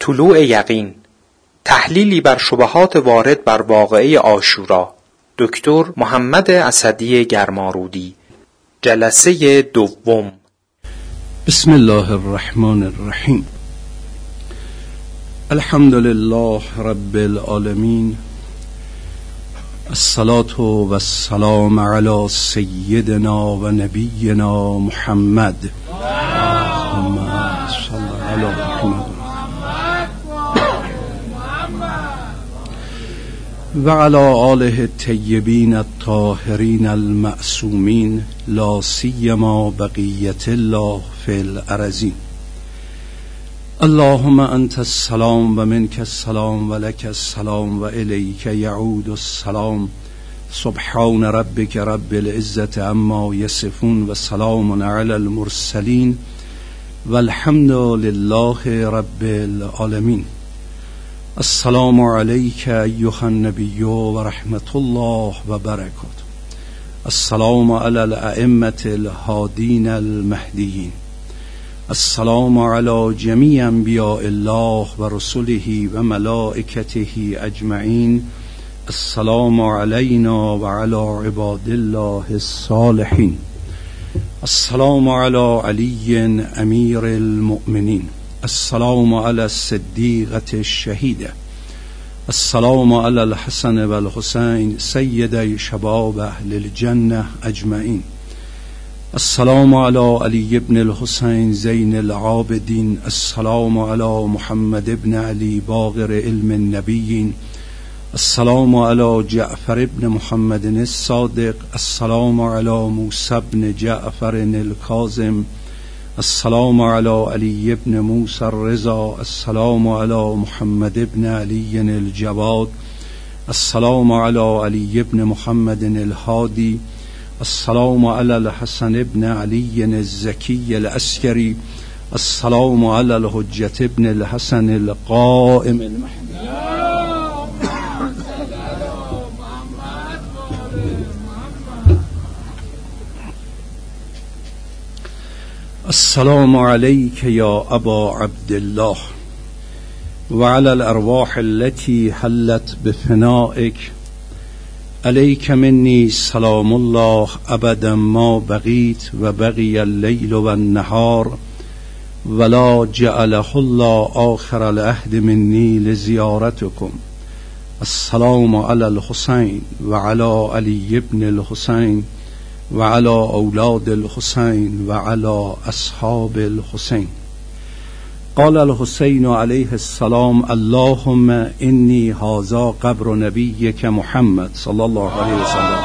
طلوع یقین، تحلیلی بر شبهات وارد بر واقعه عاشورا، دکتر محمد اسدی گرمارودی، جلسه دوم. بسم الله الرحمن الرحیم. الحمد لله رب العالمین، الصلاة و السلام علی سیدنا و نبینا محمد. اللهم صل علی محمد و علی آله الطیبین الطاهرین المعصومین، لا سیما بقیت الله فی الارضین. اللهم انت السلام و منک السلام و لک السلام و الیک یعود السلام. سبحان ربک رب العزة عما یصفون و سلام علی المرسلین و الحمد لله رب العالمین. السلام علیک ایها النبی و رحمت الله و برکاته. السلام علی الائمة الهادین المهدیین. السلام علی جمیع انبیاء الله و رسله و ملائکته اجمعین. السلام علینا و علی عباد الله الصالحین. السلام علی علی امیر المؤمنین. السلام علی الصدیقة الشهیدة. السلام علی الحسن و الحسین سیدی شباب اهل الجنة اجمعین. السلام علی علی ابن الحسین زین العابدین. السلام علی محمد ابن علی باقر علم النبیین. السلام علی جعفر ابن محمد الصادق. السلام علی موسی ابن جعفر الکاظم. السلام علی علی ابن موسی الرضا. السلام علی محمد ابن علی الجواد. السلام علی علی ابن محمد الهادی. السلام علی الحسن ابن علی الزکی العسکری. السلام علی الحجة ابن الحسن القائم المهدی. السلام علیک یا ابا عبدالله و علی الارواح التي حلت بفنائک. علیک منی سلام الله ابدا ما بقیت و بقی اللیل و النهار ولا جعله الله آخر العهد منی لزیارتکم. السلام علی الحسین و علی علی ابن الحسین و علی اولاد الحسین و علی اصحاب الحسین. قال الحسین علیه السلام اللهم انی هذا قبر نبیک محمد صلی الله علیه وسلم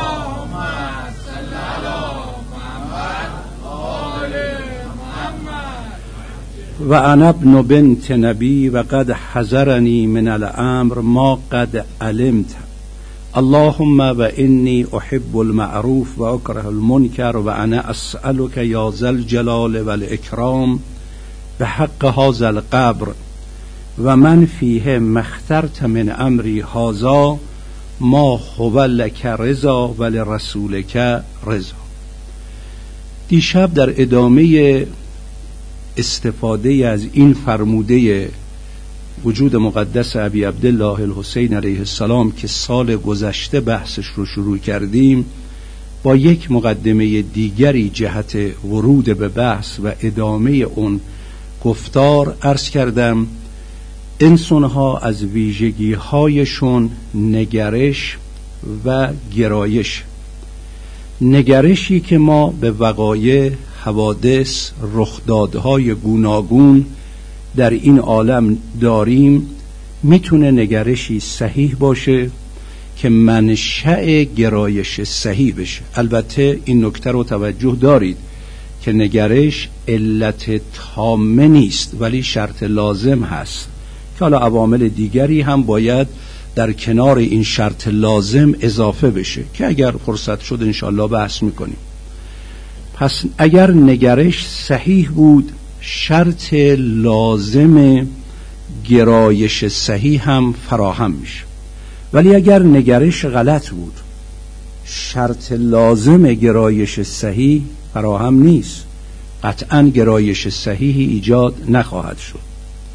و انا ابن بنت نبی و قد حذرنی من الامر ما قد علمت. اللهم و انی احب المعروف و اکره المنکر و انا اسألک یا ذا الجلال و الاکرام بحق هذا القبر و من فیه مخترت من امری هذا ما هو لک رضا و لرسولک رضا. دیشب در ادامه استفاده از این فرموده وجود مقدس ابی عبدالله الحسین علیه السلام که سال گذشته بحثش رو شروع کردیم، با یک مقدمه دیگری جهت ورود به بحث و ادامه اون گفتار عرض کردم انسان‌ها از ویژگی‌هایشون نگرش و گرایش. نگرشی که ما به وقایع، حوادث، رخدادهای گوناگون در این عالم داریم میتونه نگرشی صحیح باشه که منشأ گرایش صحیح بشه. البته این نکته رو توجه دارید که نگرش علت تامه نیست ولی شرط لازم هست که حالا عوامل دیگری هم باید در کنار این شرط لازم اضافه بشه که اگر فرصت شد انشاءالله بحث میکنیم. پس اگر نگرش صحیح بود شرط لازم گرایش صحیح هم فراهم میشه، ولی اگر نگرش غلط بود شرط لازم گرایش صحیح فراهم نیست، قطعا گرایش صحیحی ایجاد نخواهد شد.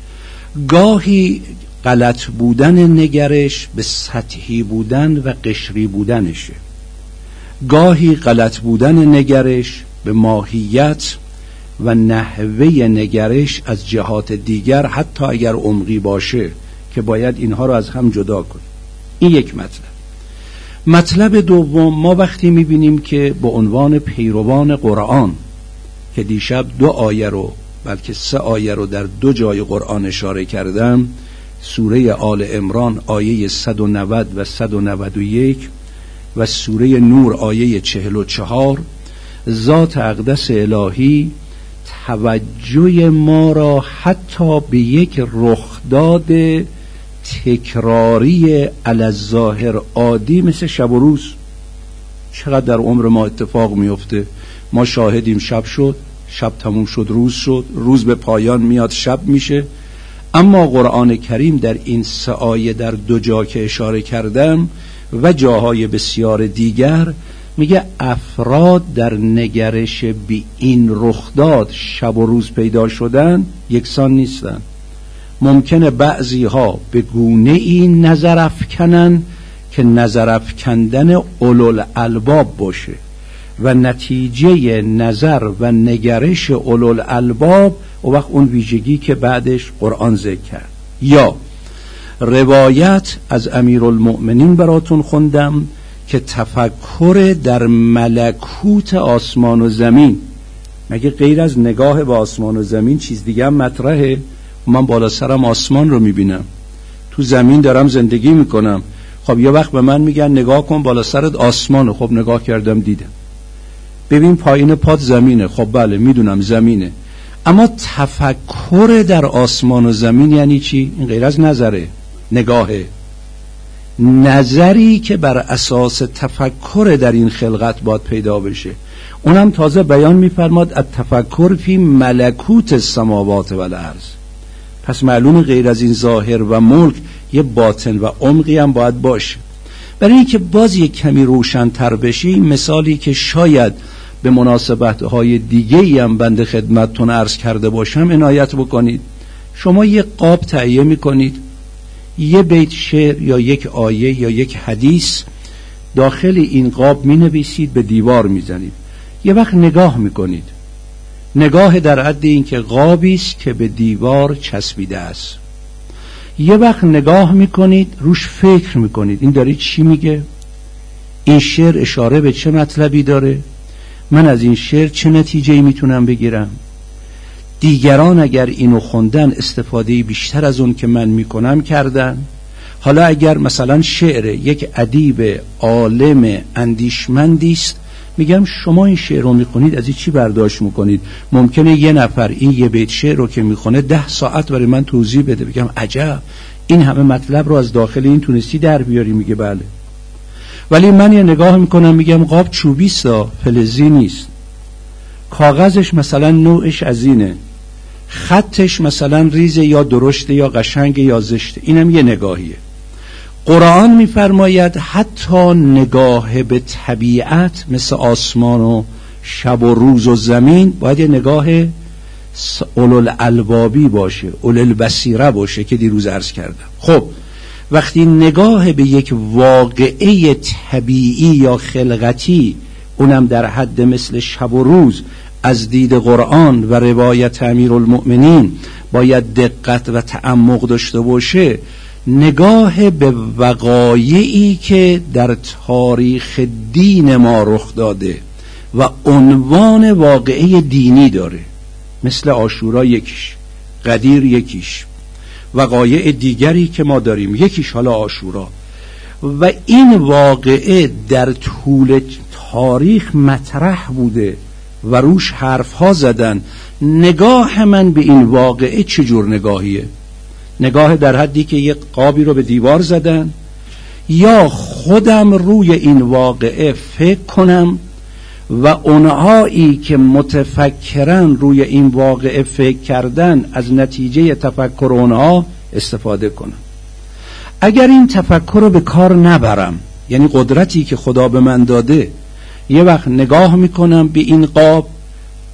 گاهی غلط بودن نگرش به سطحی بودن و قشری بودنشه، گاهی غلط بودن نگرش به ماهیت و نحوه نگرش از جهات دیگر حتی اگر عمقی باشه که باید اینها رو از هم جدا کنیم. این یک مطلب دوم، ما وقتی میبینیم که به عنوان پیروان قرآن که دیشب 2 آیه رو بلکه 3 آیه رو در 2 جای قرآن اشاره کردم، سوره آل عمران آیه 190 و 191 و سوره نور آیه 44، ذات اقدس الهی توجه ما را حتی به یک رخداد تکراری علی الظاهر عادی مثل شب و روز، چقدر در عمر ما اتفاق میفته، ما شاهدیم شب شد، شب تموم شد، روز شد، روز به پایان میاد، شب میشه. اما قرآن کریم در این 3 آیه در 2 جا که اشاره کردم و جاهای بسیار دیگر میگه افراد در نگرش به این رخداد شب و روز پیدا شدن یکسان نیستن. ممکنه بعضی ها به گونه این نظر افکنن که نظر افکندن اولوالالباب باشه و نتیجه نظر و نگرش اولوالالباب و وقت اون ویژگی که بعدش قرآن ذکر کرد. یا روایت از امیرالمؤمنین براتون خوندم که تفکر در ملکوت آسمان و زمین، مگه غیر از نگاه به آسمان و زمین چیز دیگه هم مطرحه؟ من بالا سرم آسمان رو میبینم، تو زمین دارم زندگی میکنم. خب یه وقت به من میگن نگاه کن بالا سرت آسمانه، خب نگاه کردم دیدم. ببین پایین پات زمینه، خب بله میدونم زمینه. اما تفکر در آسمان و زمین یعنی چی؟ این غیر از نظره، نگاهه، نظری که بر اساس تفکر در این خلقت باید پیدا بشه. اونم تازه بیان میفرماد التفکر فی ملکوت السماوات و الارض. پس معلوم غیر از این ظاهر و ملک یه باطن و عمقی هم باید باشه. برای اینکه باز یک کمی روشن‌تر بشی، مثالی که شاید به مناسبت‌های دیگه‌ای هم بنده خدمتتون عرض کرده باشم عنایت بکنید. شما یک قاب تهیه می‌کنید، یه بیت شعر یا یک آیه یا یک حدیث داخل این قاب می‌نویسید، به دیوار می‌زنید. یه وقت نگاه می‌کنید، نگاه در حد این که قابی است که به دیوار چسبیده است. یه وقت نگاه میکنید، روش فکر میکنید، این داره چی میگه؟ این شعر اشاره به چه مطلبی داره؟ من از این شعر چه نتیجه‌ای میتونم بگیرم؟ دیگران اگر اینو خوندن استفاده بیشتر از اون که من میکنم کردن. حالا اگر مثلا شعر یک ادیب عالم اندیشمندی است، میگم شما این شعر رو میخونید، از این چی برداشت میکنید؟ ممکنه یه نفر این یه بیت شعر رو که میخونه 10 ساعت برای من توضیح بده، بگم عجب این همه مطلب رو از داخل این تونستی در بیاری؟ میگه بله. ولی من یه نگاه میکنم میگم قاب چوبیستا، فلزی نیست، کاغذش مثلا نوعش از اینه، خطش مثلا ریزه یا درشته یا قشنگ یا زشته، اینم یه نگاهیه. قرآن میفرماید حتی نگاه به طبیعت مثل آسمان و شب و روز و زمین باید یه نگاه اولوالالبابی باشه، اولوالبصیره باشه که دیروز عرض کردم. خب وقتی نگاه به یک واقعه طبیعی یا خلقتی، اونم در حد مثل شب و روز، از دید قرآن و روایت امیرالمؤمنین باید دقت و تعمق داشته باشه، نگاه به وقایعی که در تاریخ دین ما رخ داده و عنوان واقعه دینی داره، مثل عاشورا یکیش، قدیر یکیش، وقایع دیگری که ما داریم یکیش حالا عاشورا، و این واقعه در طول تاریخ مطرح بوده و روش حرفها زدن. نگاه من به این واقعه چجور نگاهیه؟ نگاه در حدی که یک قابی رو به دیوار زدن، یا خودم روی این واقعه فکر کنم و اونهایی که متفکرن روی این واقعه فکر کردن از نتیجه تفکر اونها استفاده کنم. اگر این تفکر رو به کار نبرم، یعنی قدرتی که خدا به من داده، یه وقت نگاه میکنم به این قاب،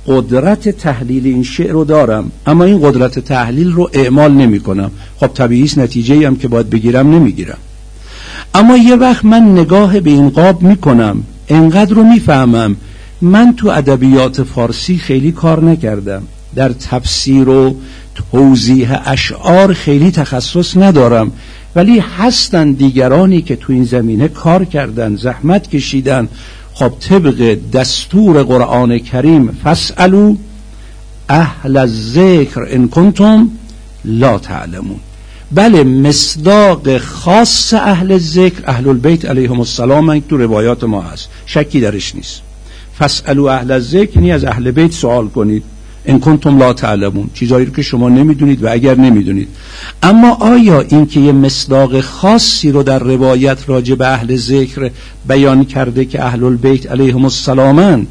قدرت تحلیل این شعر رو دارم، اما این قدرت تحلیل رو اعمال نمی کنم. خب طبیعی است نتیجه‌ای هم که باید بگیرم نمیگیرم. اما یه وقت من نگاه به این قاب میکنم، انقدر رو میفهمم من تو ادبیات فارسی خیلی کار نکردم، در تفسیر و توضیح اشعار خیلی تخصص ندارم، ولی هستن دیگرانی که تو این زمینه کار کردن، زحمت کشیدن. خب طبق دستور قرآن کریم فاسألوا اهل الذکر ان کنتم لا تعلمون. بله مصداق خاص اهل ذکر اهل البیت علیهم السلام من تو روایات ما هست، شکی درش نیست. فاسألوا اهل الذکر یعنی از اهل بیت سوال کنید، ان کنتم لا تعلمون، چیزایی رو که شما نمیدونید و اگر نمیدونید. اما آیا این که یه مصداق خاصی رو در روایت راجع به اهل ذکر بیان کرده که اهل البیت علیهم السلامن،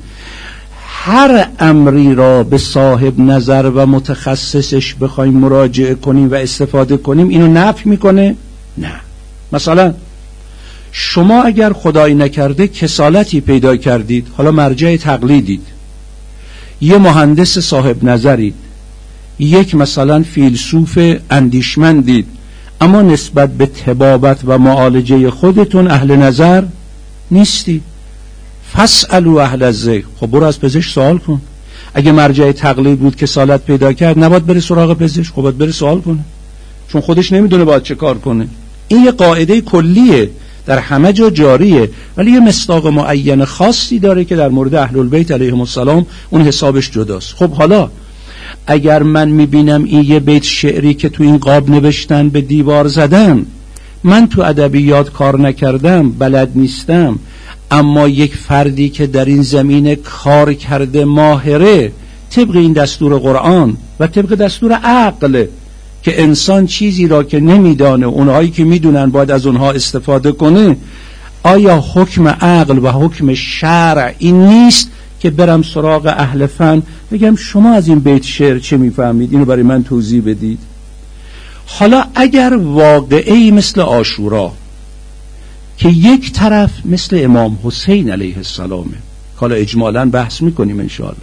هر امری را به صاحب نظر و متخصصش بخوایم مراجعه کنیم و استفاده کنیم اینو نفی میکنه؟ نه. مثلا شما اگر خدای نکرده کسالتی پیدا کردید، حالا مرجع تقلیدید، یه مهندس صاحب نظرید، یک مثلا فیلسوف اندیشمندید، اما نسبت به طبابت و معالجه خودتون اهل نظر نیستی، فاسألوا اهل الذکر. خب برو از پزشک سوال کن. اگه مرجع تقلید بود کسالت پیدا کرد، نباید بره سراغ پزشک، خب باید بره سوال کنه، چون خودش نمیدونه باید چه کار کنه. این یه قاعده کلیه در همه جا جاریه، ولی یه مصداق معین خاصی داره که در مورد اهل البیت علیهم السلام اون حسابش جداست. خب حالا اگر من میبینم این یه بیت شعری که تو این قاب نوشتن به دیوار زدن، من تو ادبیات کار نکردم، بلد نیستم، اما یک فردی که در این زمینه کار کرده ماهره، طبق این دستور قرآن و طبق دستور عقل که انسان چیزی را که نمیدانه اونهایی که میدونن باید از اونها استفاده کنه، آیا حکم عقل و حکم شرع این نیست که برم سراغ اهل فن بگم شما از این بیت شعر چه میفهمید، اینو برای من توضیح بدید؟ حالا اگر واقعی مثل عاشورا که یک طرف مثل امام حسین علیه السلامه، حالا اجمالاً بحث میکنیم انشاءالله،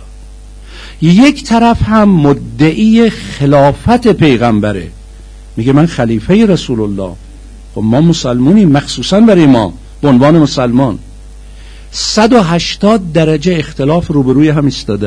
یک طرف هم مدعی خلافت پیغمبره، میگه من خلیفه رسول الله، خب ما مسلمونیم، مخصوصاً برای ما به عنوان مسلمان 180 درجه اختلاف روبروی هم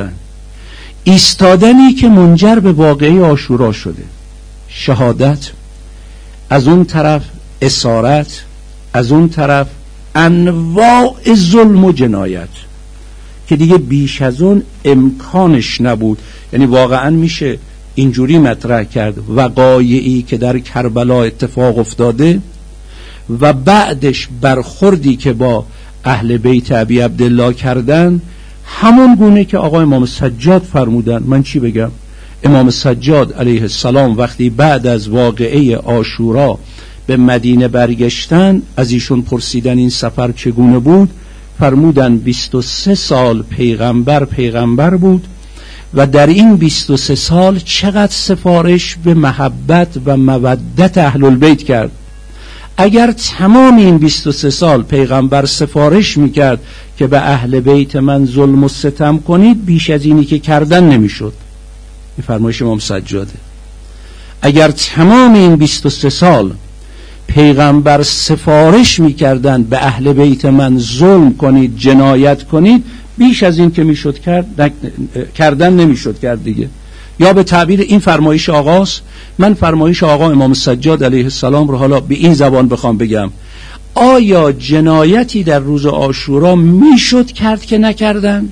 ایستادنی که منجر به واقعه عاشورا شده، شهادت، از اون طرف اسارت، از اون طرف انواع ظلم و جنایت که دیگه بیش از اون امکانش نبود. یعنی واقعا میشه اینجوری مطرح کرد وقایعی که در کربلا اتفاق افتاده و بعدش برخوردی که با اهل بیت ابی عبدالله کردن، همون گونه که آقا امام سجاد فرمودن. من چی بگم؟ امام سجاد علیه السلام وقتی بعد از واقعه عاشورا به مدینه برگشتن، از ایشون پرسیدن این سفر چگونه بود، فرمودن 23 سال پیغمبر بود و در این 23 سال چقدر سفارش به محبت و مودت اهل البیت کرد. اگر تمام این 23 سال پیغمبر سفارش میکرد که به اهل بیت من ظلم و ستم کنید، بیش از اینی که کردن نمیشد. این فرمایش امام سجاده. اگر تمام این 23 سال پیغمبر سفارش میکردن به اهل بیت من ظلم کنید، جنایت کنید، بیش از این که میشد کردن نمیشد کرد دیگه. یا به تعبیر این فرمایش آقاست، من فرمایش آقا امام سجاد علیه السلام رو حالا به این زبان بخوام بگم، آیا جنایتی در روز عاشورا میشد کرد که نکردن؟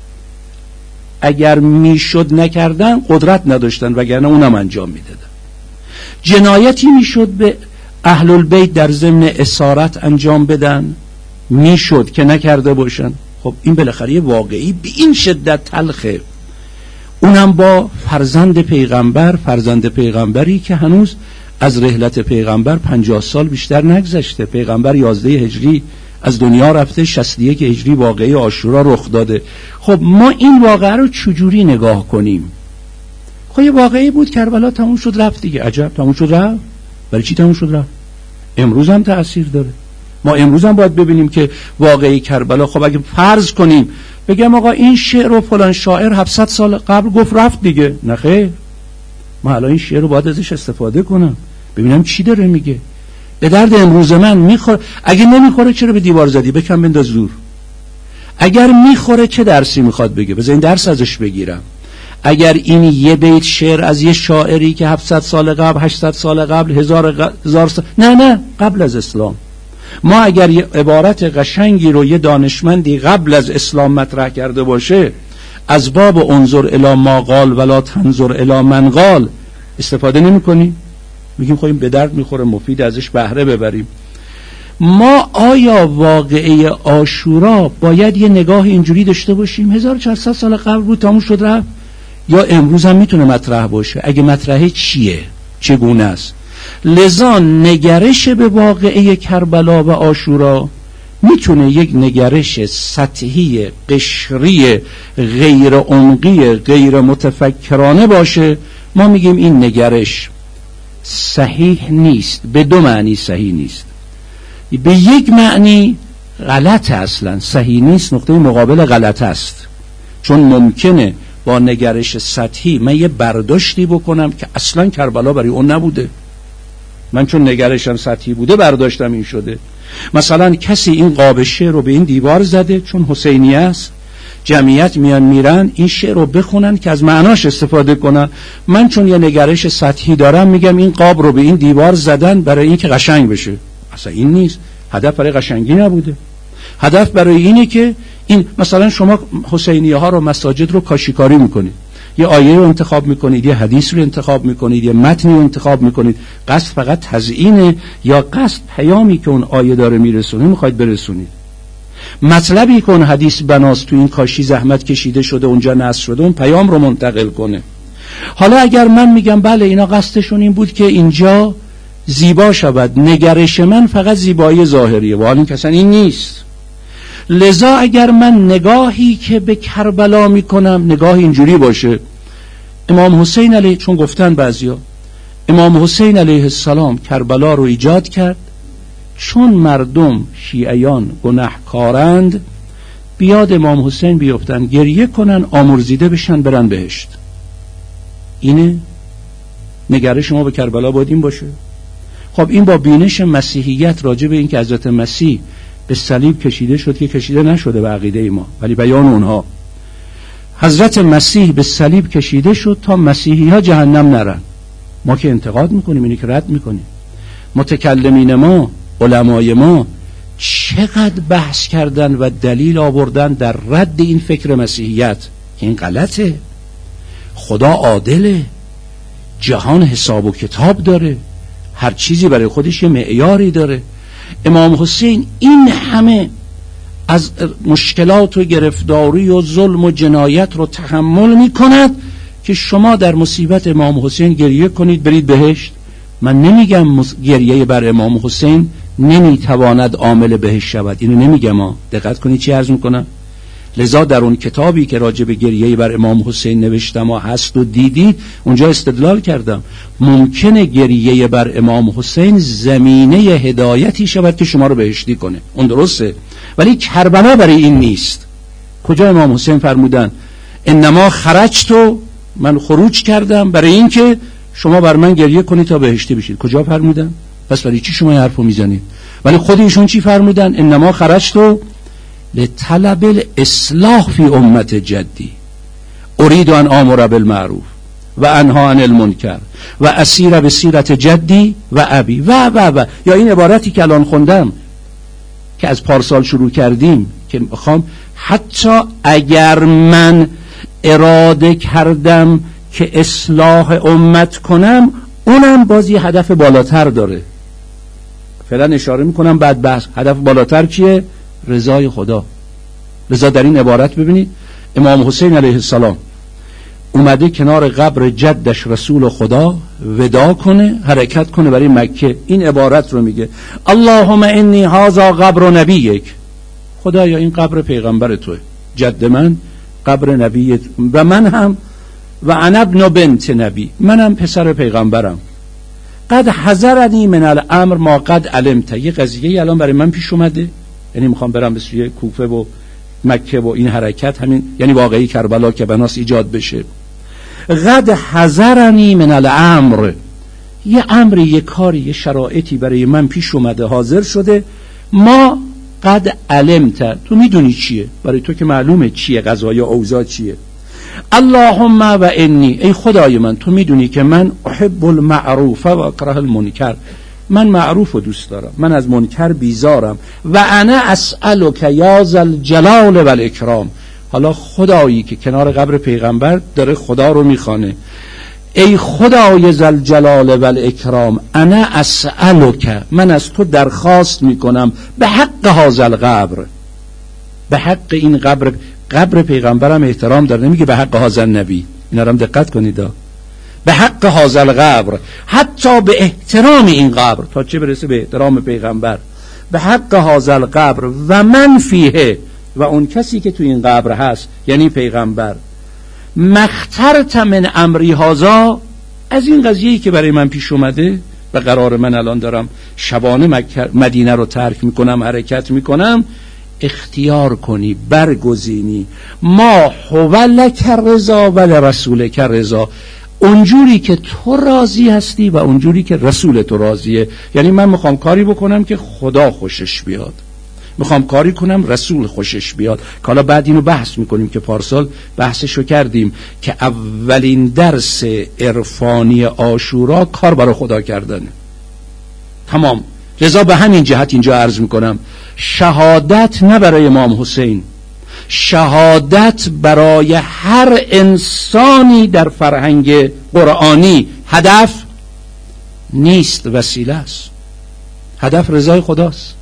اگر میشد نکردن قدرت نداشتن، وگرنه اونم انجام میدادن. جنایتی میشد به اهل البیت در ضمن اسارت انجام بدن، میشد که نکرده باشن. خب این بالاخره واقعی به این شدت تلخه، اونم با فرزند پیغمبری که هنوز از رحلت پیغمبر 50 سال بیشتر نگذشته. پیغمبر 11 هجری از دنیا رفته، 61 هجری واقعه عاشورا رخ داده. خب ما این واقعه رو چجوری نگاه کنیم؟ خب یه واقعی بود، کربلا تموم شد رفت دیگه. عجب، تموم شد رفت؟ برای چی تموم شد رفت؟ امروز هم تأثیر داره. ما امروز هم باید ببینیم که واقعی کربلا، خب اگه فرض کنیم بگم آقا این شعر رو فلان شاعر 700 سال قبل گفت رفت دیگه؟ نه خیر، من الان این شعر رو باید ازش استفاده کنم ببینم چی داره میگه، به درد امروز من میخوره. اگه نمیخوره چرا به دیوار زدی؟ بکن بنداز دور. اگر میخوره چه درسی میخواد بگه؟ بذار این درس ازش بگیرم. اگر این یه بیت شعر از یه شاعری که 700 سال قبل، 800 سال قبل، 1000 سال، نه قبل از اسلام، ما اگر یه عبارت قشنگی رو یه دانشمندی قبل از اسلام مطرح کرده باشه، از باب انظر الی ما قال ولا تنظر الی من قال استفاده نمی کنیم؟ میگیم خب این به درد میخوره، مفید ازش بهره ببریم. ما آیا واقعه عاشورا باید یه نگاه اینجوری داشته باشیم 1400 سال قبل بود تموم شد رفت، یا امروز هم میتونه مطرح باشه؟ اگه مطرحه چیه؟ چگونه است؟ لذا نگرش به واقعه کربلا و عاشورا میتونه یک نگرش سطحی، قشری، غیر عمقی، غیر متفکرانه باشه. ما میگیم این نگرش صحیح نیست. به دو معنی صحیح نیست. به یک معنی غلط، اصلا صحیح نیست، نقطه مقابل غلط است. چون ممکنه با نگرش سطحی من یه برداشتی بکنم که اصلا کربلا برای اون نبوده، من چون نگرشم سطحی بوده برداشتم این شده. مثلا کسی این قاب شعر رو به این دیوار زده چون حسینیه است، جمعیت میان میرن این شعر رو بخونن که از معناش استفاده کنن. من چون یه نگرش سطحی دارم میگم این قاب رو به این دیوار زدن برای این که قشنگ بشه. اصلا این نیست، هدف برای قشنگی نبوده، هدف برای اینه که این مثلا شما حسینیه ها رو، مساجد رو کاشیکاری میکنید، یه آیه رو انتخاب میکنید، یه حدیث رو انتخاب میکنید، یه متنی رو انتخاب میکنید، قصد فقط تزیینه یا قصد پیامی که اون آیه داره میرسونه میخواید برسونید؟ مطلبی که اون حدیث بناست تو این کاشی زحمت کشیده شده اونجا نصب شده اون پیام رو منتقل کنه. حالا اگر من میگم بله اینا قصدشون این بود که اینجا زیبا شود، نگرش من فقط زیبایی ظاهریه و حالا کسان این نیست. لذا اگر من نگاهی که به کربلا میکنم نگاه اینجوری باشه، امام حسین علیه، چون گفتن بعضیا امام حسین علیه السلام کربلا رو ایجاد کرد چون مردم شیعیان گناهکارند، بیاد امام حسین بیفتن گریه کنن آمرزیده بشن برن بهشت. اینه نگرش ما به کربلا باید این باشه. خب این با بینش مسیحیت راجع به این که حضرت مسیح به صلیب کشیده شد که کشیده نشده به عقیده ما، ولی بیان اونها حضرت مسیح به صلیب کشیده شد تا مسیحی ها جهنم نرن. ما که انتقاد میکنیم، اینی که رد میکنیم. متکلمین ما، علمای ما چقدر بحث کردن و دلیل آوردن در رد این فکر مسیحیت که این غلطه، خدا عادله، جهان حساب و کتاب داره، هر چیزی برای خودش یه معیاری داره. امام حسین این همه از مشکلات و گرفتاری و ظلم و جنایت رو تحمل می کند که شما در مصیبت امام حسین گریه کنید برید بهشت. من نمیگم گریه بر امام حسین نمیتواند عامل بهشت شود، اینو نمیگم ها، دقت کنید چی عرض میکنم. لذا در اون کتابی که راجع به گریه بر امام حسین نوشتم و هست و دیدید اونجا استدلال کردم ممکنه گریه بر امام حسین زمینه هدایتی شود که شما رو بهشتی کنه، اون درسته، ولی کربلا برای این نیست. کجا امام حسین فرمودن انما خرجتو، من خروج کردم برای این که شما بر من گریه کنید تا بهشتی بشید؟ کجا فرمودن؟ پس برای چی شما این حرفو میزنید؟ ولی خود ایشون چی فرمودن؟ انما خرجتو لطلب الاصلاح فی امت جدی اريد ان آمر بالمعروف و انهی عن المنکر و اسیر به سیرت جدی و ابی و یا این عبارتی که الان خوندم که از پارسال شروع کردیم که میخوام حتی اگر من اراده کردم که اصلاح امت کنم اونم بازی هدف بالاتر داره. فعلا اشاره میکنم بعد بحث. هدف بالاتر چیه؟ رضای خدا. لذا در این عبارت ببینید امام حسین علیه السلام اومده کنار قبر جدش رسول خدا وداع کنه، حرکت کنه برای مکه. این عبارت رو میگه اللهم انی هذا قبر نبیک، خدایا این قبر پیغمبر توه، جد من قبر نبی و من هم و انا ابن بنت نبی، منم پسر پیغمبرم. قد حذرنی من الامر ما قد علمت، یه قضیه الان برای من پیش اومده، یعنی میخوام برم به سوی کوفه و مکه و این حرکت همین یعنی واقعی کربلا که بناس ایجاد بشه. قد حضرنی من الامر، یه امری، یه کاری، یه شرایطی برای من پیش اومده، حاضر شده. ما قد علمت، تو میدونی چیه، برای تو که معلومه چیه، قضایا اوضاع چیه. اللهم و انی، ای خدای من تو میدونی که من احب المعروف و اکره المنکر، من معروف رو دوست دارم، من از منکر بیزارم. و انا اسألک یا ذا الجلال و الاکرام، حالا خدایی که کنار قبر پیغمبر داره خدا رو میخوانه، ای خدای ذا الجلال و الاکرام، انا اسألک، من از تو درخواست میکنم، به حق هذا القبر، به حق این قبر پیغمبرم احترام داره، نمیگه به حق هذا النبی، اینا رو دقت کنید، به حق هذا القبر، حتی به احترام این قبر، تا چه برسه به احترام پیغمبر، به حق هذا القبر و من فیه، و اون کسی که تو این قبر هست یعنی پیغمبر، مخترت من امری هذا، از این قضیه‌ای که برای من پیش اومده و قرار من الان دارم شبانه مدینه رو ترک میکنم، حرکت میکنم، اختیار کنی، برگزینی، ما هو لک رضا و لرسولک رضا، اونجوری که تو راضی هستی و اونجوری که رسول تو راضیه. یعنی من میخوام کاری بکنم که خدا خوشش بیاد، میخوام کاری کنم رسول خوشش بیاد. که حالا بعد اینو بحث میکنیم که پارسال بحثشو کردیم که اولین درس عرفانی عاشورا کار برای خدا کردنه. تمام. لذا به همین جهت اینجا عرض میکنم شهادت نه برای امام حسین، شهادت برای هر انسانی در فرهنگ قرآنی هدف نیست، وسیله است. هدف رضای خداست.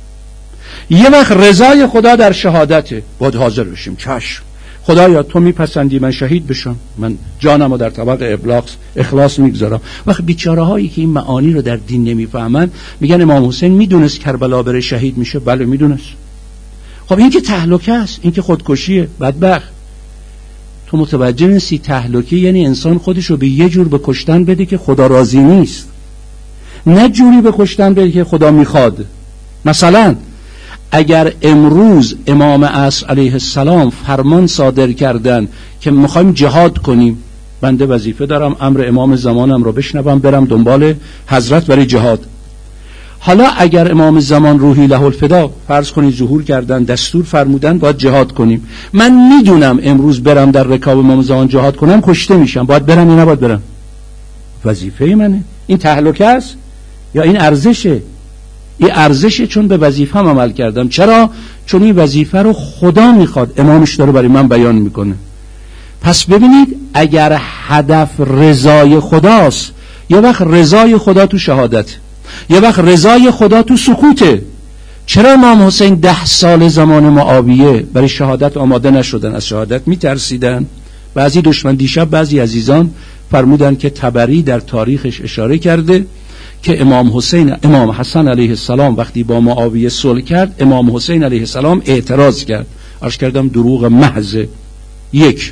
یه وقت رضای خدا در شهادته، باید حاضر بشیم، چشم خدایا تو میپسندی من شهید بشم، من جانمو در طبق اخلاص میگذارم. وقت بیچاره هایی که این معانی رو در دین نمیفهمن میگن امام حسین میدونست کربلا بره شهید میشه. بله میدونست. خب این که تهلکه است، این که خودکشیه، بدبخت. تو متوجه نیستی تهلکه یعنی انسان خودش رو به یه جور به کشتن بده که خدا راضی نیست، نه جوری به کشتن بده که خدا میخواد. مثلا اگر امروز امام عصر علیه السلام فرمان صادر کردن که میخوایم جهاد کنیم، بنده وظیفه دارم امر امام زمانم رو بشنوم، برم دنبال حضرت برای جهاد. حالا اگر امام زمان روحی له الفدا فرض کنید ظهور کردن، دستور فرمودن باید جهاد کنیم، من میدونم امروز برم در رکاب امام زمان جهاد کنم کشته میشم، باید برم یا نباید برم؟ وظیفه منه. این تهلکه است یا این ارزشه؟ این ارزشه، چون به وظیفه‌ام عمل کردم. چرا؟ چون این وظیفه رو خدا میخواد، امامش داره برای من بیان میکنه. پس ببینید اگر هدف رضای خداست، یه وقت رضای خدا تو شهادت، یه وقت رضای خدا تو سکوته. چرا امام حسین 10 سال زمان معاویه برای شهادت آماده نشدن؟ از شهادت میترسیدن. بعضی دشمن دیشب بعضی عزیزان فرمودن که طبری در تاریخش اشاره کرده که امام حسن علیه السلام وقتی با معاویه صلح کرد، امام حسین علیه السلام اعتراض کرد. عرض کردم دروغ محض. یک،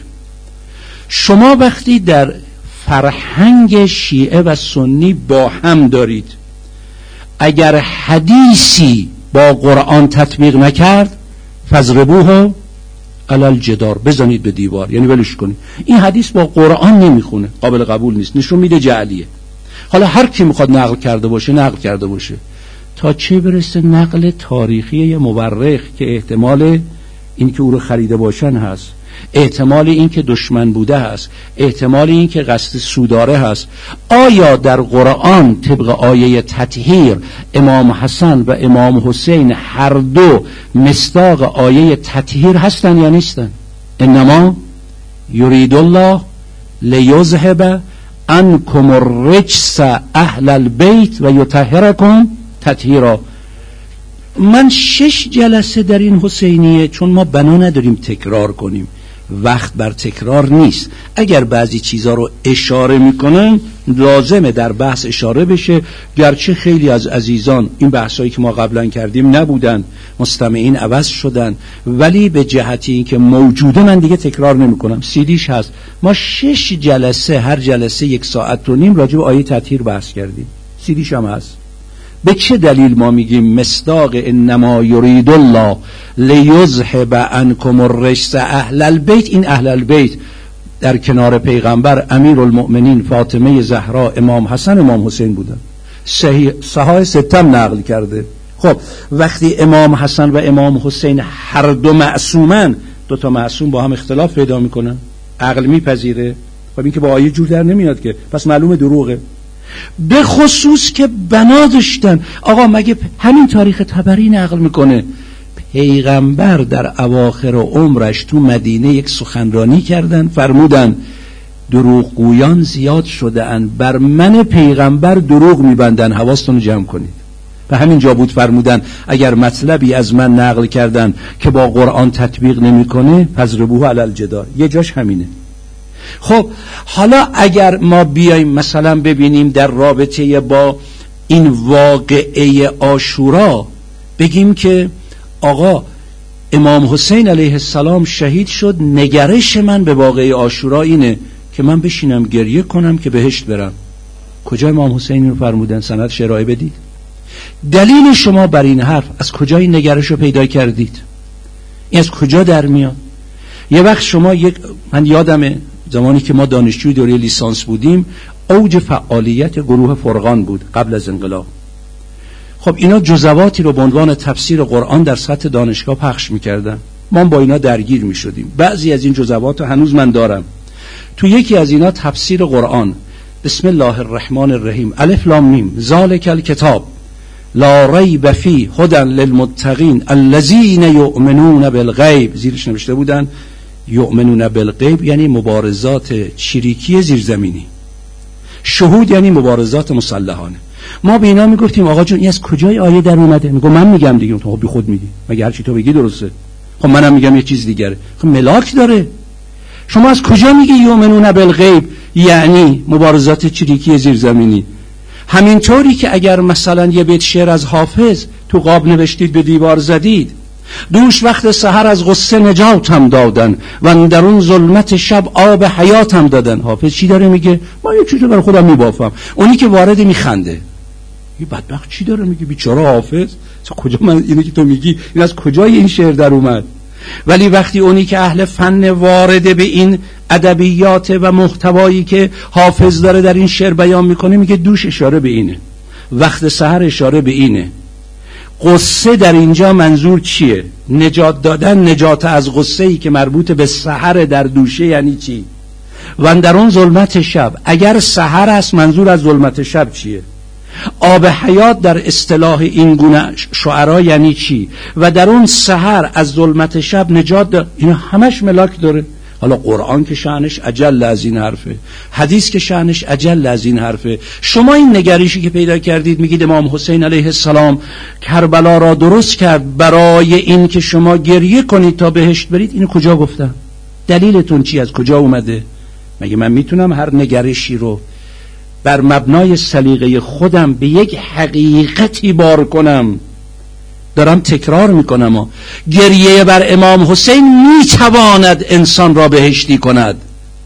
شما وقتی در فرهنگ شیعه و سنی با هم دارید، اگر حدیثی با قرآن تطبیق نکرد فضربوه علی الجدار، بزنید به دیوار، یعنی ولش کنید. این حدیث با قرآن نمیخونه، قابل قبول نیست، نشون میده جعلیه. حالا هر کی میخواد نقل کرده باشه نقل کرده باشه، تا چه برسه نقل تاریخی یه مورخ که احتمال این که او رو خریده باشن هست، احتمال این که دشمن بوده هست، احتمال این که قصد سوداره هست. آیا در قرآن طبق آیه تطهیر امام حسن و امام حسین هر دو مصداق آیه تطهیر هستن یا نیستن؟ انما یرید الله لیذهب عنکم الرجس اهل البیت و یطهرکم تطهیرا. من 6 جلسه در این حسینیه، چون ما بنا نداریم تکرار کنیم، وقت بر تکرار نیست. اگر بعضی چیزها رو اشاره میکنن لازمه در بحث اشاره بشه، گرچه خیلی از عزیزان این بحثایی که ما قبلا کردیم نبودن، مستمعین عوض شدن، ولی به جهتی این که موجوده من دیگه تکرار نمیکنم. سیدیش هست. ما 6 جلسه، هر جلسه 1.5 ساعت راجع به آیه تطهیر بحث کردیم، سیدیش هم هست. به چه دلیل ما میگیم مصداق انما یرید الله لیذهب عنکم الرجس اهل البیت؟ این اهل البیت در کنار پیغمبر امیرالمؤمنین فاطمه زهرا، امام حسن، امام حسین بودن. صحاح ستم نقل کرده. خب وقتی امام حسن و امام حسین هر دو معصومن، دو تا معصوم با هم اختلاف پیدا میکنن، عقل میپذیره؟ خب این که با آیه جور در نمیاد که، پس معلومه دروغه. به خصوص که بنا داشتن. آقا مگه همین تاریخ طبری نقل میکنه پیغمبر در اواخر عمرش تو مدینه یک سخنرانی کردن، فرمودن دروغگویان زیاد شده اند، بر من پیغمبر دروغ میبندن، حواستون رو جمع کنید. و همین جا بود فرمودن اگر مطلبی از من نقل کردن که با قرآن تطبیق نمیکنه فضربوه علی الجدار. یه جاش همینه. خب حالا اگر ما بیایم مثلا ببینیم در رابطه با این واقعه عاشورا بگیم که آقا امام حسین علیه السلام شهید شد، نگرش من به واقعه عاشورا اینه که من بشینم گریه کنم که بهشت برم. کجا امام حسین رو فرمودن؟ سند شرایع بدید. دلیل شما بر این حرف از کجا این نگرش رو پیدا کردید؟ این از کجا در میاد؟ یه وقت شما من یادمه زمانی که ما دانشجوی دوره لیسانس بودیم اوج فعالیت گروه فرقان بود قبل از انقلاب. خب اینا جزواتی رو به عنوان تفسیر قرآن در سطح دانشگاه پخش میکردن، ما با اینا درگیر میشدیم. بعضی از این جزوات رو هنوز من دارم. تو یکی از اینا تفسیر قرآن، بسم الله الرحمن الرحیم، الف لام میم، ذالک الکتاب لا ریب فیه هدی للمتقین الذین یؤمنون بالغیب، زیرش نوشته بودن یؤمنون بالغیب یعنی مبارزات چریکی زیرزمینی، شهود یعنی مبارزات مسلحانه. ما به اینا میگفتیم آقا جون این از کجای آیه در اومده؟ میگم من میگم دیگه. تو بی خود میگی، مگه هر چی تو بگی درسته؟ خب منم میگم یه چیز دیگره. خب ملاک داره. شما از کجا میگی یؤمنون بالغیب یعنی مبارزات چریکی زیرزمینی؟ همینطوری که اگر مثلا یه بیت شعر از حافظ تو قاب نوشتید به دیوار زدید، دوش وقت سحر از غصه نجاتم دادن و اندرون ظلمت شب آب حیاتم دادن. حافظ چی داره میگه؟ من یه چیزو برای خودم میبافم. اونی که وارد میخنده، این بدبخت چی داره میگه؟ بیچاره حافظ. کجا من اینی که تو میگی این از کجای این شعر در اومد؟ ولی وقتی اونی که اهل فن وارد به این ادبیات و محتوایی که حافظ داره در این شعر بیان میکنه، میگه دوش اشاره به اینه، وقت سحر اشاره به اینه. غصه در اینجا منظور چیه؟ نجات دادن، نجات از غصه ای که مربوط به سحر در دوشه یعنی چی؟ و در اون ظلمت شب، اگر سحر است منظور از ظلمت شب چیه؟ آب حیات در اصطلاح این گونه شعرا یعنی چی؟ و در اون سحر از ظلمت شب نجات داد. اینا همش ملاک داره. حالا قرآن که شأنش اجل از این حرفه، حدیث که شأنش اجل از این حرفه. شما این نگریشی که پیدا کردید میگید امام حسین علیه السلام کربلا را درست کرد برای این که شما گریه کنید تا بهشت برید، اینو کجا گفتم؟ دلیلتون چی؟ از کجا اومده؟ مگه من میتونم هر نگرشی رو بر مبنای سلیقه خودم به یک حقیقتی بار کنم؟ دارم تکرار میکنم گریه بر امام حسین میتواند انسان را بهشتی کند.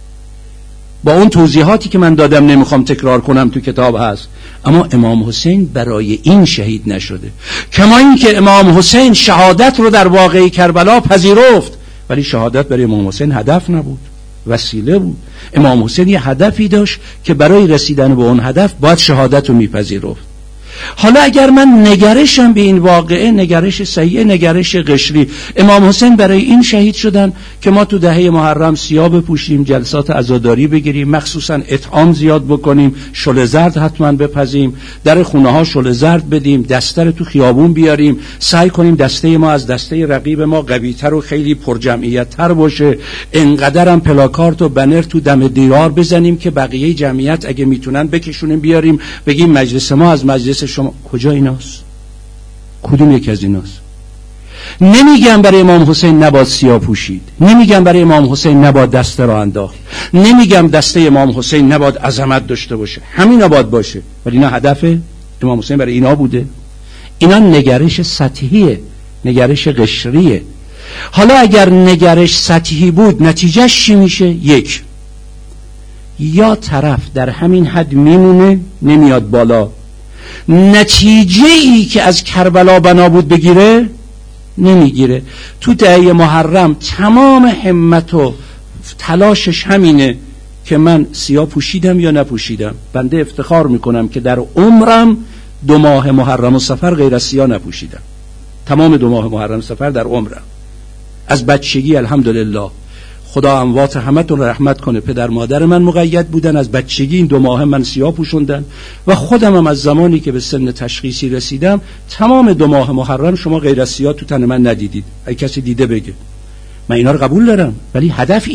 با اون توضیحاتی که من دادم نمیخوام تکرار کنم، تو کتاب هست. اما امام حسین برای این شهید نشده. کما این که امام حسین شهادت رو در واقعه کربلا پذیرفت، ولی شهادت برای امام حسین هدف نبود، وسیله بود. امام حسین یه هدفی داشت که برای رسیدن به اون هدف باید شهادت رو میپذیرفت. حالا اگر من نگرشم به این واقعه نگرش صحیح، نگرش قشری، امام حسین برای این شهید شدن که ما تو دهه محرم سیاه بپوشیم، جلسات عزاداری بگیریم، مخصوصا اطعام زیاد بکنیم، شل زرد حتما بپزیم، در خونه ها شل زرد بدیم، دستر تو خیابون بیاریم، سعی کنیم دسته ما از دسته رقیب ما قوی‌تر و خیلی پرجمعیت تر باشه، انقدرم پلاکارت و بنر تو دم دیوار بزنیم که بقیه جمعیت اگه میتونن بکشونیم بیاریم، بگیم مجلس ما از مجلس شما. کجا ایناست؟ کدوم یک از ایناست؟ نمیگم برای امام حسین نباید سیاه پوشید، نمیگم برای امام حسین نباید دسته را انداخت، نمیگم دسته امام حسین نباید عظمت داشته باشه، همین نباید باشه، ولی اینا هدف امام حسین برای اینا بوده. اینا نگرش سطحیه، نگرش قشریه. حالا اگر نگرش سطحی بود نتیجهش چی میشه؟ یک، یا طرف در همین حد میمونه نمیاد بالا نتیجه ای که از کربلا بنا بود بگیره نمیگیره. تو دهه محرم تمام همت و تلاشش همینه که من سیاه پوشیدم یا نپوشیدم. بنده افتخار میکنم که در عمرم 2 ماه محرم و صفر غیر از سیاه نپوشیدم. تمام 2 ماه محرم صفر در عمرم از بچگی الحمدلله. خدا اموات همتون رحمت کنه. پدر مادر من مقید بودن، از بچگی این 2 ماه من سیاه پوشوندن و خودم هم از زمانی که به سن تشخیصی رسیدم تمام 2 ماه محرم شما غیر از سیاه تو تن من ندیدید. اگه کسی دیده بگه. من اینا رو قبول دارم، ولی هدف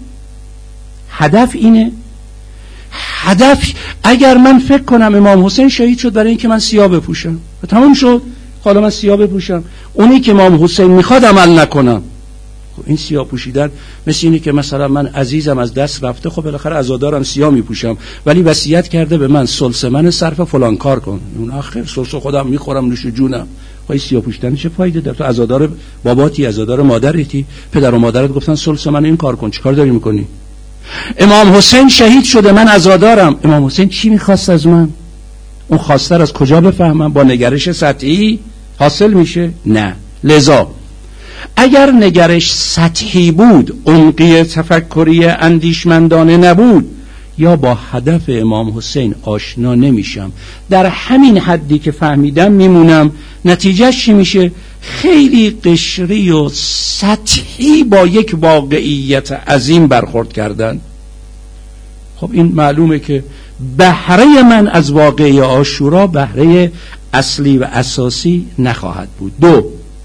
اینه. هدف اگر من فکر کنم امام حسین شهید شد برای اینکه من سیاه بپوشم و تمام شد، حالا من سیاه بپوشم، اونی که امام حسین میخواد عمل نکنم. خب این سیاه پوشیدن مثل اینه که مثلا من عزیزم از دست رفته، خب بالاخره عزادارم سیاه میپوشم، ولی وصیت کرده به من سلس من صرف فلان کار کن. اون آخر سلس خودم میخورم نوش جونم. خب سیاه پوشیدن چه فایده داره؟ تو عزادار باباتی، عزادار مادرتی، پدر و مادرت گفتن سلس من این کار کن، چیکار داری میکنی؟ امام حسین شهید شده، من عزادارم. امام حسین چی میخواست از من؟ اون خواسته از کجا بفهمم؟ با نگرش سطحی حاصل میشه؟ نه. لذا اگر نگرش سطحی بود، عمقی تفکری اندیشمندانه نبود، یا با هدف امام حسین آشنا نمیشم، در همین حدی که فهمیدم میمونم. نتیجهش چی میشه؟ خیلی قشری و سطحی با یک واقعیت عظیم برخورد کردن. خب این معلومه که بهره من از واقعه عاشورا بهره اصلی و اساسی نخواهد بود. 2،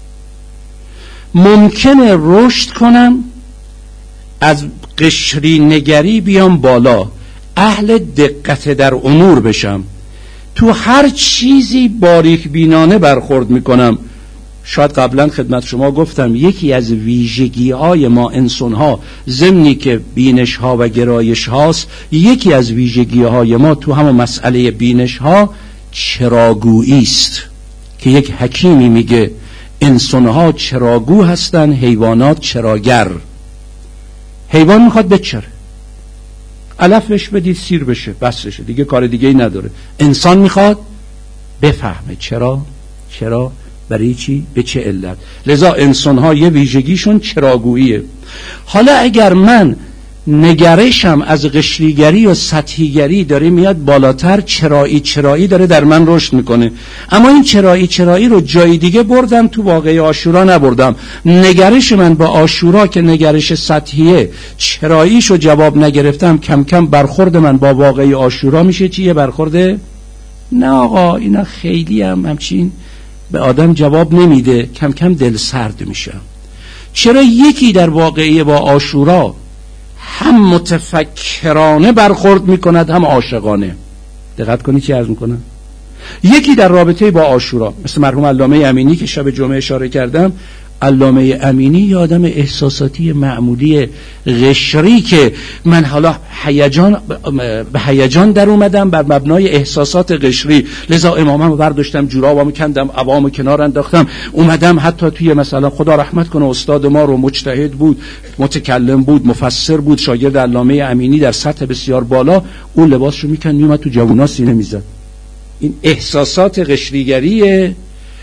ممکنه رشد کنم، از قشری نگری بیام بالا، اهل دقت در امور بشم، تو هر چیزی باریک بینانه برخورد میکنم. شاید قبلا خدمت شما گفتم یکی از ویژگی های ما انسان ها، ضمنی که بینش ها و گرایش هاست، یکی از ویژگی های ما تو همون مسئله بینش ها چراگویی است که یک حکیمی میگه انسان ها چراگو هستن، حیوانات چراگر. حیوان میخواد بچره، علف بهش بدید سیر بشه بس بشه، دیگه کار دیگه ای نداره. انسان میخواد بفهمه چرا برای چی، به چه علت. لذا انسان ها یه ویژگیشون چراگوییه. حالا اگر من نگرشم از قشریگری و سطحیگری داره میاد بالاتر، چرایی داره در من رشد میکنه، اما این چرایی رو جای دیگه بردم، تو واقعه عاشورا نبردم. نگرش من با عاشورا که نگرش سطحیه، چراییشو جواب نگرفتم، کم کم برخورد من با واقعه عاشورا میشه چیه؟ برخورده نه آقا اینا خیلی همچین به آدم جواب نمیده، کم کم دل سرد میشم. چرا یکی در واقعه با عاشورا هم متفکرانه برخورد میکند هم عاشقانه؟ دقت کنی چی عرض میکنم. یکی در رابطه با عاشورا مثل مرحوم علامه امینی که شب جمعه اشاره کردم. علامه امینی یه آدم احساساتی معمولی قشری که من حالا به هیجان در اومدم بر مبنای احساسات قشری، لذا امامم برداشتم، جورابامو کندم، عوامو کنار انداختم، اومدم حتی توی مثلا خدا رحمت کنه استاد ما رو مجتهد بود، متکلم بود، مفسر بود، شاگرد علامه امینی در سطح بسیار بالا، اون لباسشو میکند میومد تو جوونا سینه میزد. این احساسات قشریگریه.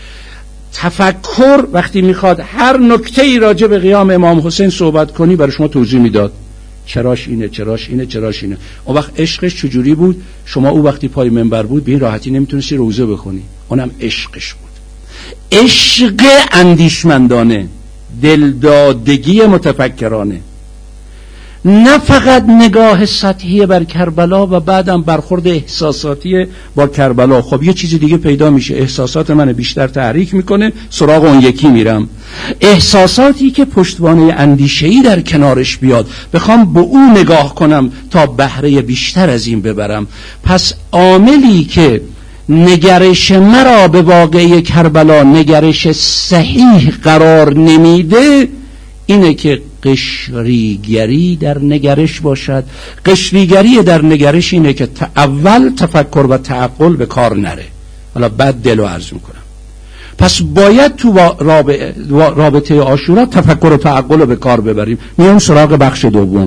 تفکر وقتی میخواد هر نکته‌ای راجع به قیام امام حسین صحبت کنی برای شما توضیح میداد، چراش اینه. اون وقت عشقش چجوری بود؟ شما او وقتی پای منبر بود به این راحتی نمیتونستی روزه بخونی، اونم عشقش بود. عشق اندیشمندانه، دلدادگی متفکرانه، نه فقط نگاه سطحی بر کربلا و بعدم برخورد احساساتی با کربلا. خب یه چیز دیگه پیدا میشه، احساسات من بیشتر تحریک میکنه، سراغ اون یکی میرم. احساساتی که پشتوانه اندیشه‌ای در کنارش بیاد، بخوام به اون نگاه کنم تا بهره بیشتر از این ببرم. پس عاملی که نگرش مرا به واقعه کربلا نگرش صحیح قرار نمیده اینه که قشریگری در نگرش باشد. قشریگری در نگرش اینه که اول تفکر و تعقل به کار نره، حالا بعد دلو عرض میکنم. پس باید تو رابطه عاشورا تفکر و تعقل رو به کار ببریم. میام سراغ بخش دوم.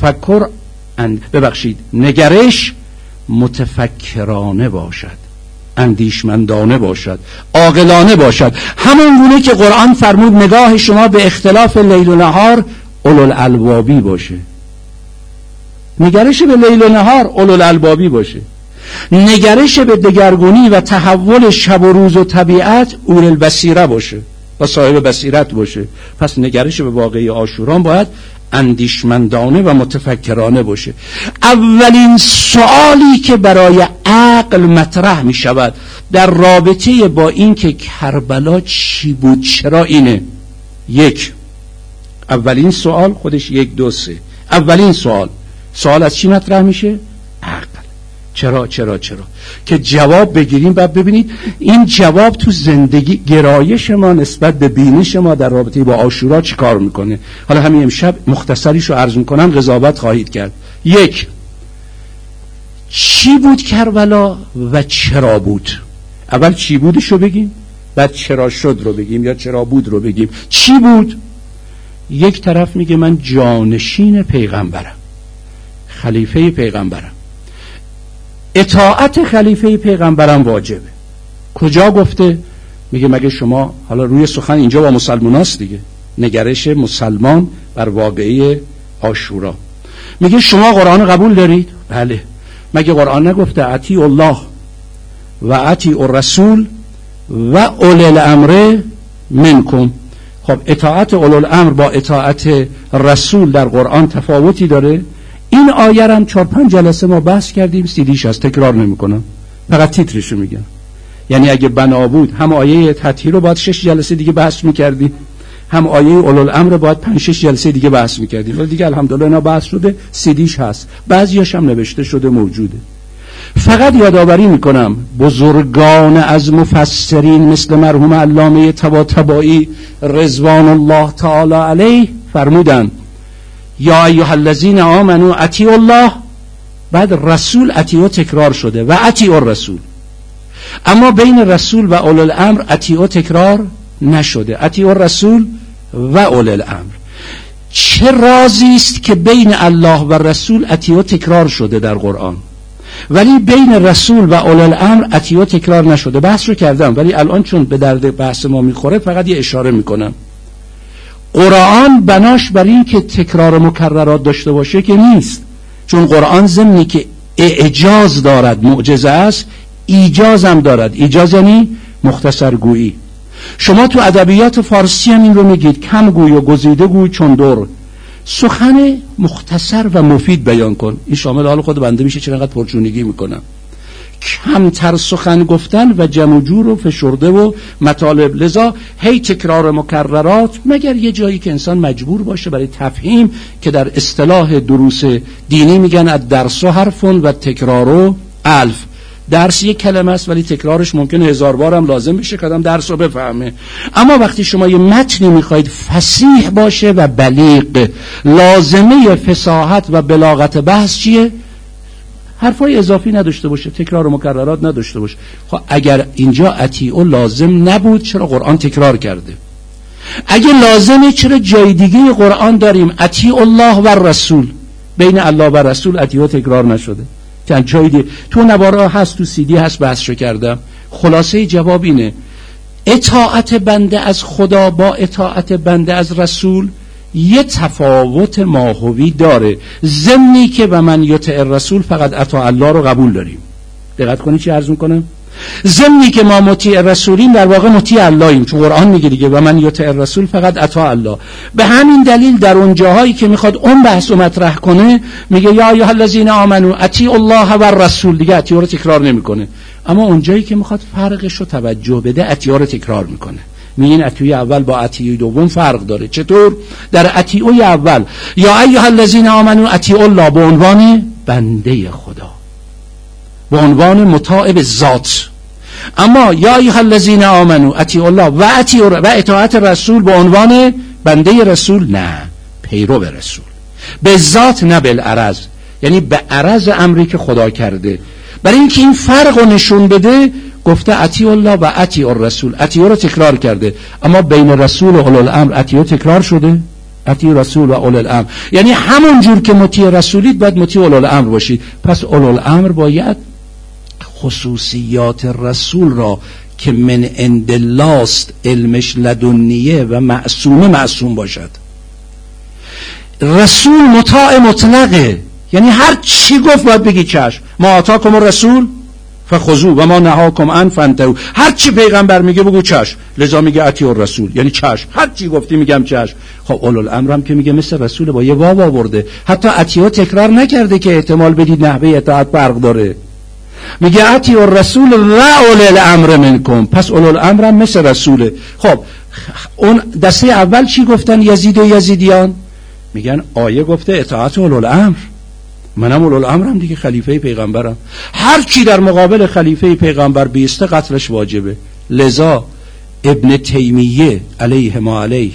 نگرش متفکرانه باشد. اندیشمندانه باشد، عاقلانه باشد. همون گونه که قرآن فرمود نگاه شما به اختلاف لیل و نهار اولوالالبابی باشه، نگرش به لیل و نهار اولوالالبابی باشه، نگرش به دگرگونی و تحول شب و روز و طبیعت اولوالبصیره باشه و صاحب بصیرت باشه. پس نگرش به واقعه عاشورا باید اندیشمندانه و متفکرانه باشه. اولین سوالی که برای عقل مطرح می شود در رابطه با این که کربلا چی بود، چرا اینه، اولین سوال خودش 1 2 3. اولین سوال از چی مطرح میشه؟ عقل. چرا که جواب بگیریم. بعد ببینید این جواب تو زندگی گرایش ما نسبت به بینش ما در رابطه با عاشورا چی کار میکنه. حالا همین امشب مختصریشو عرض میکنم، قضاوت خواهید کرد. 1. چی بود کربلا و چرا بود؟ اول چی بودشو بگیم، بعد چرا شد رو بگیم یا چرا بود رو بگیم. چی بود؟ یک طرف میگه من جانشین پیغمبرم، خلیفه پیغمبرم، اطاعت خلیفه پیغمبرم واجبه. کجا گفته؟ میگه مگه شما، حالا روی سخن اینجا با مسلماناست دیگه، نگرش مسلمان بر واقعه عاشورا. میگه شما قرآن قبول دارید؟ بله. مگه قرآن نگفته اطیعوا الله و اطیعوا الرسول و اولی الامر منکم؟ خب اطاعت اولی الامر با اطاعت رسول در قرآن تفاوتی داره؟ این آیه هم 4-5 جلسه ما بحث کردیم، سیدیش هست، تکرار نمی کنم، فقط تیترشو میگم. یعنی اگه بنا بود هم آیه تطهیر رو باید 6 جلسه دیگه بحث میکردیم، هم آیه اولوالامر باید 5-6 جلسه دیگه بحث میکردیم. ولی دیگه الحمدلله اینا بحث شده، سیدیش هست، بعضیاش هم نوشته شده موجوده. فقط یادآوری میکنم بزرگان از مفسرین مثل مرحوم علامه طباطبایی رضوان الله تعالی علیه فرمودن یا ایها الذین آمنوا اطیعوا الله، بعد رسول اطیعوا تکرار شده و اطیعوا الرسول، اما بین رسول و اولی الامر اطیعوا تکرار نشده، اطیعوا الرسول و اولی الامر. چه رازی است که بین الله و رسول اطیعوا تکرار شده در قرآن، ولی بین رسول و اولی الامر اطیعوا تکرار نشده؟ بحث رو کردم، ولی الان چون به درد بحث ما میخوره فقط یه اشاره میکنم. قرآن بناش بر این که تکرار مکررات داشته باشه که نیست، چون قرآن ضمنی که اعجاز دارد، معجزه است، ایجاز هم دارد. ایجاز یعنی مختصرگویی. شما تو ادبیات فارسی هم این رو میگید کم گوی و گزیده گوی چون دور، سخن مختصر و مفید بیان کن. این شامل حال خود بنده میشه چقدر پرچونگی میکنم. کمتر سخن گفتن و جمع و جور و فشرده و مطالب، لذا هی تکرار مکررات، مگر یه جایی که انسان مجبور باشه برای تفهیم، که در اصطلاح دروس دینی میگن الدرس حرف و تکرار الف. درس یک کلمه است ولی تکرارش ممکنه 1000 بار هم لازم بشه که آدم درس رو بفهمه. اما وقتی شما یه متنی میخواید فصیح باشه و بلیغ، لازمه فصاحت و بلاغت بحث چیه؟ حرفای اضافی نداشته باشه، تکرار و مکررات نداشته باشه. خب اگر اینجا اطیعوا لازم نبود چرا قرآن تکرار کرده؟ اگه لازمه چرا جای دیگه قرآن داریم اطیعوا الله و رسول، بین الله و رسول اطیعوا تکرار نشده؟ چند جای دیگه تو نوارا هست، تو سیدی هست، بحث رو کردم. خلاصه جواب اینه اطاعت بنده از خدا با اطاعت بنده از رسول یه تفاوت ماهوی داره، ضمنی که و من یطع الرسول فقط اطاع الله رو قبول داریم. دقت کنید چی عرض میکنم؟ ضمنی که ما مطیع رسولیم در واقع مطیع اللهیم، چون قرآن میگه دیگه و من یطع الرسول فقط اطاع الله. به همین دلیل در اون جاهایی که میخواد اون بحث رو مطرح کنه میگه یا ایها الذین آمنوا اطیعوا الله و الرسول، دیگه اطیع رو تکرار نمیکنه. اما اون جایی که میخواد فرقش رو توجه بده اطیع رو تکرار میکنه. میگین اطیع اول با اطیع دوم فرق داره. چطور؟ در اطیع اول یا ایها الذین آمنوا اطیعوا الله به عنوان بنده خدا، به عنوان مطاع به ذات، اما یا ایها الذین آمنوا اطیعوا الله و اطاعت رسول به عنوان بنده رسول، نه پیرو به رسول، به ذات نه بالعرض، یعنی به عرض امری که خدا کرده. برای اینکه این فرق رو نشون بده گفته اطیع الله و اطیع الرسول، اطیع رو تکرار کرده، اما بین رسول و اولو الامر اطیع تکرار شده، اطیع رسول و اولو الامر، یعنی همون جور که مطیع رسولید باید مطیع اولو الامر باشید. پس اولو الامر باید خصوصیات رسول را که من عند الله است، علمش لدنیه و معصوم باشد. رسول مطاع مطلقه، یعنی هر چی گفت باید بگی چشم. ما آتاکم الرسول فخذوه و ما نهاکم عنه فانتهوا. هر چی پیغمبر میگه بگو چشم. لذا میگه اطیعوا الرسول، یعنی چشم. هر چی گفتی میگم چشم. خب اولوالامر هم که میگه مثل رسول با یه واو آورده، حتی اطیعوا تکرار نکرده که احتمال بدید نحوه اطاعت فرق داره. میگه اطیعوا الرسول و اولی الامر منکم، پس اولوالامر هم مثل رسوله. خب اون دسته اول چی گفتن یزید و یزیدیان؟ میگن آیه گفته اطاعت اولوالامر، منم اولوالامرم دیگه، خلیفه پیغمبرم، هر کی در مقابل خلیفه پیغمبر بیسته قتلش واجبه. لذا ابن تیمیه علیه ما علیه،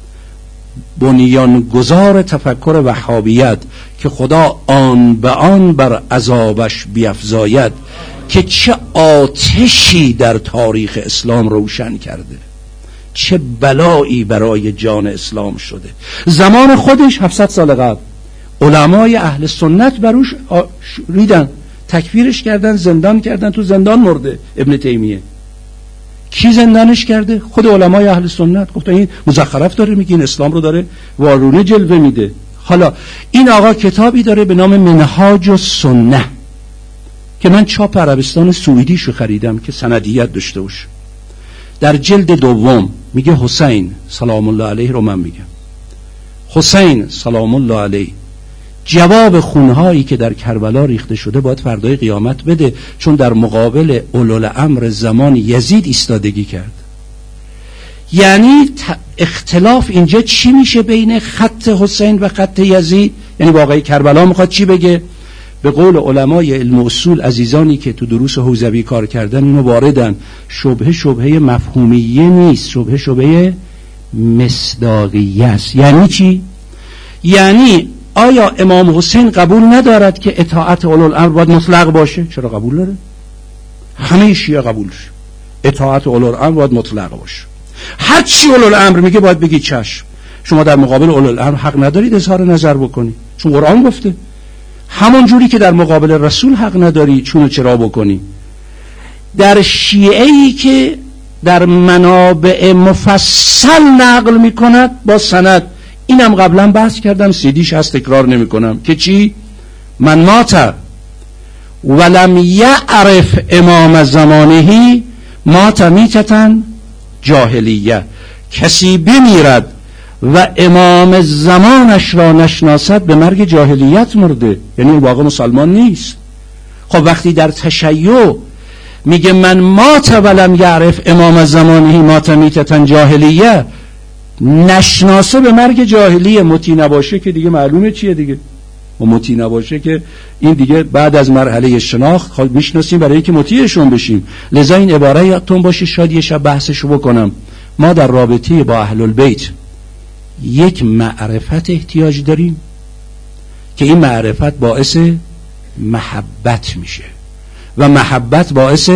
بنیانگذار تفکر وهابیت که خدا آن به آن بر عذابش بیفزاید، که چه آتشی در تاریخ اسلام روشن کرده، چه بلایی برای جان اسلام شده. زمان خودش 700 سال قبل علمای اهل سنت بروش ریدن، تکفیرش کردن، زندان کردن، تو زندان مرده ابن تیمیه. کی زندانش کرده؟ خود علمای اهل سنت. گفتن این مزخرف داره میگه، این اسلام رو داره وارونه جلوه میده. حالا این آقا کتابی داره به نام منهاج السنه که من چاپ عربستان سعودیشو خریدم که سندیت داشته باشه. در جلد دوم میگه حسین سلام الله علیه رو من میگم، حسین سلام الله علیه جواب خونهایی که در کربلا ریخته شده باید فردای قیامت بده، چون در مقابل اولوالامر زمان یزید ایستادگی کرد. یعنی اختلاف اینجا چی میشه بین خط حسین و خط یزید؟ یعنی واقعی کربلا میخواد چی بگه؟ به قول علمای علم اصول عزیزانی که تو دروس حوزوی کار کردن اینو واردن، شبهه مفهومیه نیست، شبهه مصداقیه است. یعنی چی؟ یعنی آیا امام حسین قبول ندارد که اطاعت اولوالامر باید مطلق باشه؟ چرا قبول داره؟ همه شیعه قبول شه اطاعت اولوالامر باید مطلق باشه. هر چی اولوالامر میگه باید بگی چشم. شما در مقابل اولوالامر حق ندارید اظهار نظر بکنی، چون قرآن گفته. همون جوری که در مقابل رسول حق نداری چون چرا بکنی. در شیعه‌ای که در منابع مفصل نقل میکند با سند، اینم قبلا بحث کردم، سیدیش هست تکرار نمی کنم، که چی؟ من مات ولم یعرف امام زمانه مات میتتن جاهلیه. کسی بمیرد و امام زمانش را نشناسد به مرگ جاهلیت مرده، یعنی اون واقع مسلمان نیست. خب وقتی در تشیع میگه من مات ولم یعرف امام زمانه مات میتتن جاهلیه، نشناسه به مرگ جاهلیه، مطیع نباشه که دیگه معلومه چیه دیگه، و مطیع نباشه که این دیگه بعد از مرحله شناخت خب میشناسیم برای که مطیعشون بشیم. لذا این عباره یادتون باشه، شاید یه شب بحثشو بکنم. ما در رابطه با اهل البیت یک معرفت احتیاج داریم که این معرفت باعث محبت میشه و محبت باعث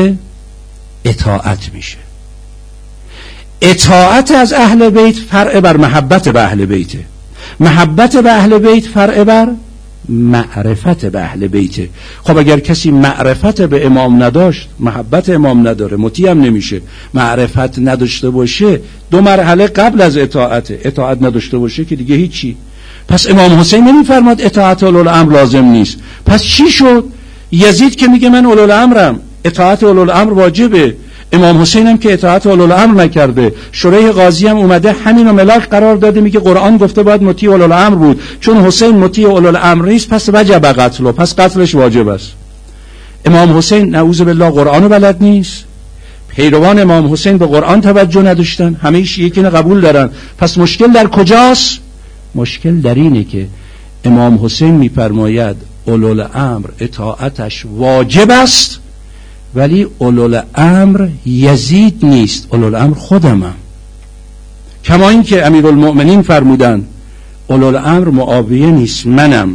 اطاعت میشه. اطاعت از اهل بیت فرع بر محبت به اهل بیته، محبت به اهل بیت فرع بر معرفت به اهل بیته. خب اگر کسی معرفت به امام نداشت، محبت امام نداره، مطیع هم نمیشه. معرفت نداشته باشه، دو مرحله قبل از اطاعت نداشته باشه که دیگه هیچی. پس امام حسین نمیفرماد اطاعت اولوالامر لازم نیست. پس چی شد؟ یزید که میگه من اولوالامرم، اطاعت اولوالامر واجبه، امام حسین هم که اطاعت اولوالامر نکرده. شریح قاضی هم اومده همینو ملاک قرار داده، میگه قرآن گفته باید مطیع اولوالامر بود، چون حسین مطیع اولوالامر نیست پس وجب قتله، پس قتلش واجب است. امام حسین نعوذ بالله قرآنو بلد نیست، پیروان امام حسین به قرآن توجه نداشتن، همه شیعه که قبول دارن. پس مشکل در کجاست؟ مشکل در اینه که امام حسین میفرماید اولوالامر اطاعتش واجب است، ولی اولوالامر یزید نیست، اولوالامر خودمم. کما این که امیرالمؤمنین فرمودن اولوالامر معاویه نیست، منم.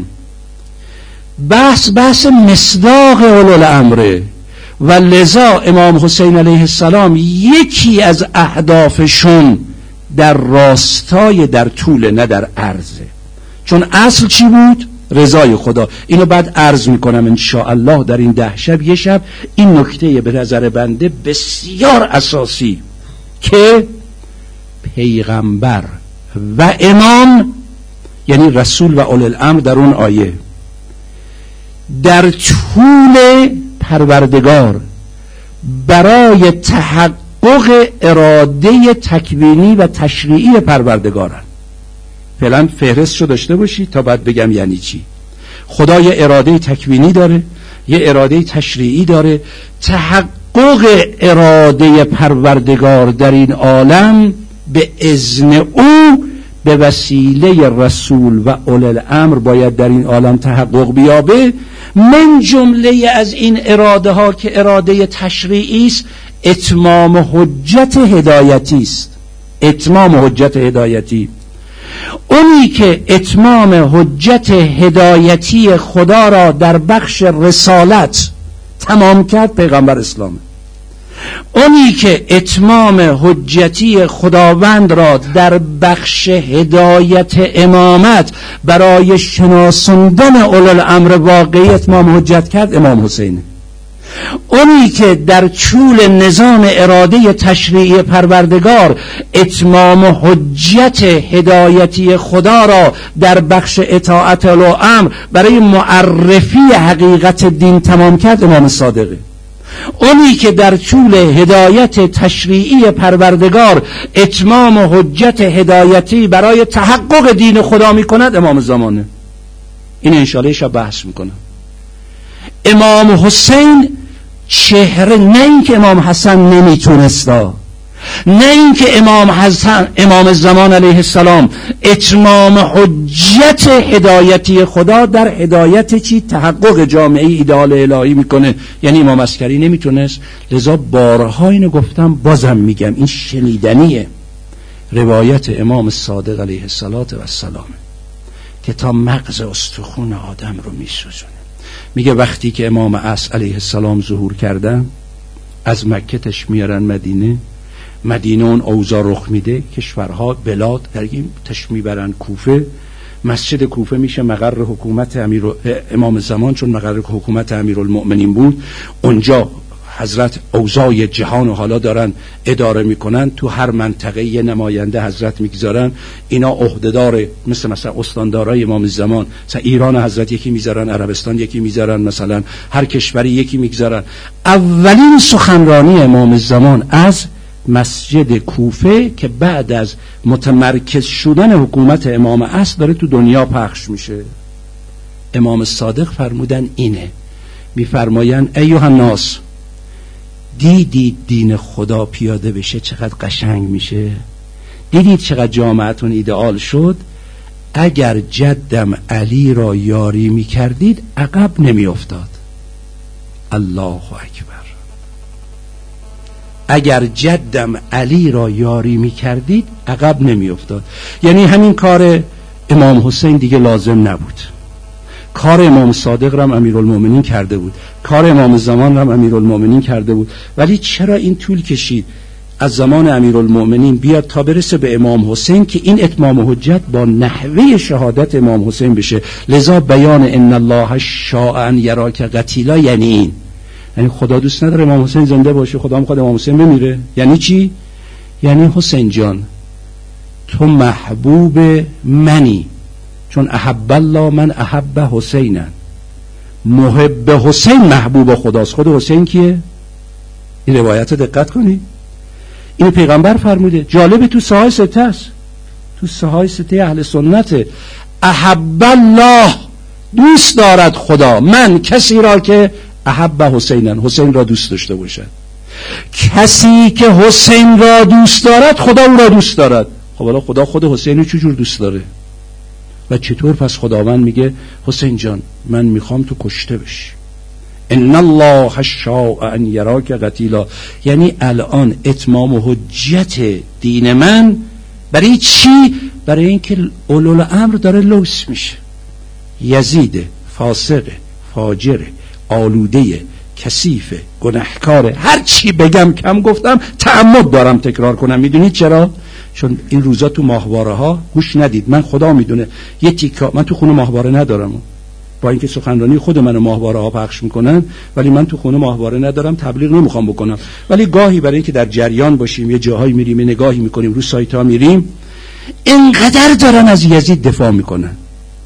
بحث مصداق اولوالامره و لذا امام حسین علیه السلام یکی از اهدافشون در راستای در طول نه در عرضه. چون اصل چی بود؟ رضای خدا. اینو بعد عرض میکنم انشاءالله در این 10 شب یه شب. این نکته به نظر بنده بسیار اساسی که پیغمبر و امام، یعنی رسول و اولی الامر در اون آیه، در طول پروردگار برای تحقق اراده تکوینی و تشریعی پروردگارن. فعلا فهرستشو داشته باشی تا بعد بگم یعنی چی. خدا یه اراده تکوینی داره، یه اراده تشریعی داره. تحقق اراده پروردگار در این عالم به اذن او به وسیله رسول و اولی الامر باید در این عالم تحقق بیابه. من جمله از این اراده ها که اراده تشریعی است، اتمام حجت هدایتی است. اتمام حجت هدایتی، اونی که اتمام حجت هدایتی خدا را در بخش رسالت تمام کرد پیغمبر اسلامه. اونی که اتمام حجتی خداوند را در بخش هدایت امامت برای شناساندن اولو الامر واقعی اتمام حجت کرد امام حسینه. اونی که در طول نظام اراده تشریعی پروردگار اتمام حجت هدایتی خدا را در بخش اطاعت الامر برای معرفی حقیقت دین تمام کرد امام صادقه. اونی که در طول هدایت تشریعی پروردگار اتمام حجت هدایتی برای تحقق دین خدا میکند امام زمانه. این انشاءالله شب بحث میکنم. امام حسین چهره، نه این که امام حسن نمیتونستا، نه این که امام زمان علیه السلام اتمام حجت هدایتی خدا در هدایت چی؟ تحقق جامعه ایدئال الهی میکنه. یعنی امام عسکری نمیتونست. لذا بارها اینو گفتم، بازم میگم، این شنیدنیه. روایت امام صادق علیه السلام که تا مغز استخون آدم رو میسوزونه. میگه وقتی که امام عصر علیه السلام ظهور کردن، از مکه تش میارن مدینه اون اوضاع رخ میده، کشورها بلاد تش میبرن کوفه. مسجد کوفه میشه مقر حکومت امام زمان، چون مقر حکومت امیرالمؤمنین بود. اونجا حضرت اوضاع جهان و حالا دارن اداره میکنن. تو هر منطقه یه نماینده حضرت میگذارن. اینا عهدهدار مثلا استاندارای امام زمان، مثلا ایران حضرت یکی میذارن، عربستان یکی میذارن، مثلا هر کشوری یکی میگذارن. اولین سخنرانی امام زمان از مسجد کوفه که بعد از متمرکز شدن حکومت امام عصر داره تو دنیا پخش میشه. امام صادق فرمودن اینه، میفرماین ایها الناس، دیدید دین خدا پیاده بشه چقدر قشنگ میشه؟ دیدید چقدر جامعتون ایدئال شد؟ اگر جدم علی را یاری میکردید عقب نمیافتاد. الله اکبر. اگر جدم علی را یاری میکردید عقب نمیافتاد. یعنی همین کار امام حسین دیگه لازم نبود. کار امام صادق رم امیرالمؤمنین کرده بود، کار امام زمان رم امیرالمؤمنین کرده بود. ولی چرا این طول کشید از زمان امیرالمؤمنین بیاد تا برسه به امام حسین که این اتمام حجت با نحوه شهادت امام حسین بشه؟ لذا بیان ان الله شاء ان یراک قتیلا یعنی این، یعنی خدا دوست نداره امام حسین زنده باشه، خدا میخواد امام حسین بمیره. یعنی چی؟ یعنی حسین جان تو محبوب منی، چون احب الله من احب حسینن. محب حسین محبوب خداست. خود حسین کیه؟ این روایت دقت کنی، این پیغمبر فرموده. جالبه تو ساهای سته است، تو ساهای سته اهل سنت. احب الله، دوست دارد خدا، من کسی را که احب حسینن، حسین را دوست داشته باشد. کسی که حسین را دوست دارد خدا او را دوست دارد. خب حالا خدا خود حسین رو چجور دوست داره؟ و چطور پس خداوند میگه حسین جان من میخوام تو کشته بشی؟ ان الله شاء ان یراک قتیلا. یعنی الان اتمام حجت دین من برای چی؟ برای اینکه اولوالامر داره لوس میشه. یزید فاسق فاجر آلوده کثیف گناهکار، هر چی بگم کم گفتم، تعمد دارم تکرار کنم. میدونید چرا؟ چون این روزا تو ماهواره ها گوش ندید، من خدا میدونه یه تیکا، من تو خونه ماهواره ندارم، با اینکه سخنرانی خود من ماهواره ها پخش میکنن، ولی من تو خونه ماهواره ندارم، تبلیغ نمیخوام بکنم، ولی گاهی برای اینکه در جریان باشیم یه جاهایی میریم یه نگاهی میکنیم، رو سایت ها میریم، اینقدر دارن از یزید دفاع میکنن.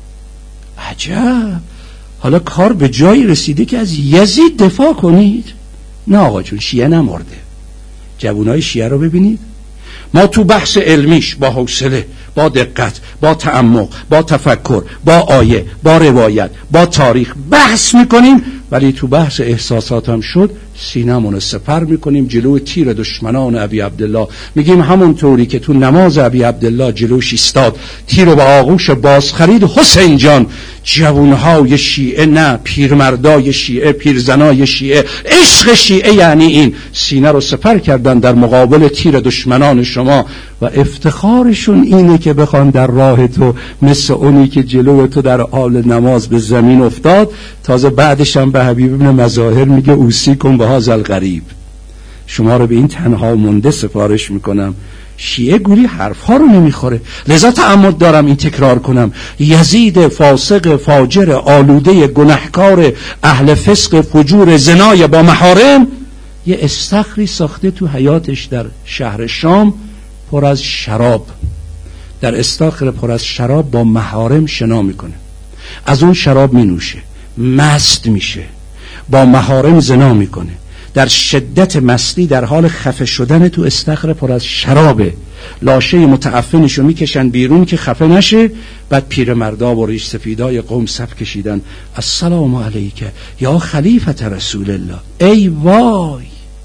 عجب، حالا کار به جایی رسیده که از یزید دفاع کنید؟ نه آقا جون، شیعه نمرده. جوانای شیعه رو ببینید، ما تو بحث علمیش با حوصله، با دقت، با تعمق، با تفکر، با آیه، با روایت، با تاریخ بحث میکنیم، ولی تو بحث احساسات هم شد سینمون سپر میکنیم جلو تیر دشمنان ابی عبدالله. میگیم همون طوری که تو نماز ابی عبدالله جلوش ایستاد، تیر رو به آغوش باز خرید حسین جان، جوانهای شیعه نه، پیرمردای شیعه، پیرزنای شیعه، عشق شیعه یعنی این، سینه رو سپر کردن در مقابل تیر دشمنان شما و افتخارشون اینه که بخوان در راه تو مثل اونی که جلو تو در حال نماز به زمین افتاد، تازه بعدش هم به حبیب ابن مظاهر میگه اوصی کن به هذا الغریب، شما رو به این تنها مونده سفارش میکنم. شیعه گوری حرفها رو نمیخوره، لذا تعمد دارم این تکرار کنم. یزید فاسق فاجر آلوده گناهکار اهل فسق فجور زنای با محارم یه استخری ساخته تو حیاتش در شهر شام پر از شراب، در استخر پر از شراب با محارم شنا میکنه، از اون شراب مینوشه، مست میشه، با محارم زنا میکنه، در شدت مستی در حال خفه شدن تو استخر پر از شرابه، لاشه متعفنشو میکشن بیرون که خفه نشه، بعد پیرمردا و ریش سفیدای قوم صف کشیدن السلام علیک یا خلیفت رسول الله. ای وای،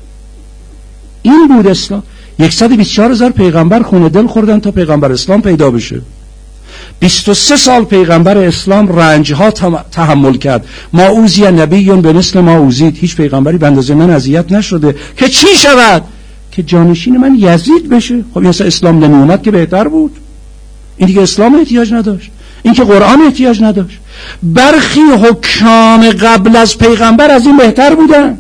این بود اسلام. 124,000 پیغمبر خون دل خوردن تا پیغمبر اسلام پیدا بشه. 23 سال پیغمبر اسلام رنجها تحمل کرد. ما اوذی نبی به مثل ما اوذید، هیچ پیغمبری به اندازه من اذیت نشده که چی شود؟ که جانشین من یزید بشه. خب مثلا اسلام نمی اومد که بهتر بود. این دیگه اسلام احتیاج نداشت، این که قرآن احتیاج نداشت. برخی حکام قبل از پیغمبر از این بهتر بودن،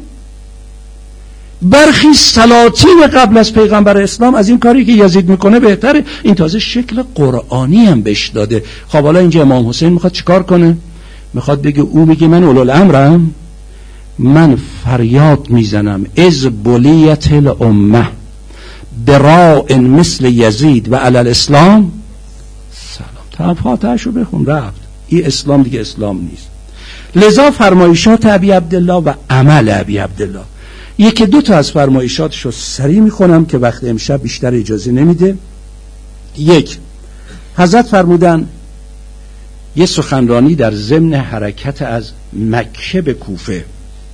برخی سلاطین قبل از پیغمبر اسلام از این کاری که یزید میکنه بهتره. این تازه شکل قرآنی هم بهش داده. خب حالا اینجا امام حسین میخواد چیکار کنه؟ میخواد بگه، او میگه من اولوالامرم، من فریاد میزنم از بلیت الامه براء مثل یزید و علی الاسلام سلام. فاتحه‌شو بخون رفت. این اسلام دیگه اسلام نیست. لذا فرمایشات ابی عبدالله و عمل ابی عبدالله، یکی دو تا از فرمایشاتشو سریع میخونم که وقت امشب بیشتر اجازه نمیده. یک، حضرت فرمودن یه سخنرانی در ضمن حرکت از مکه به کوفه،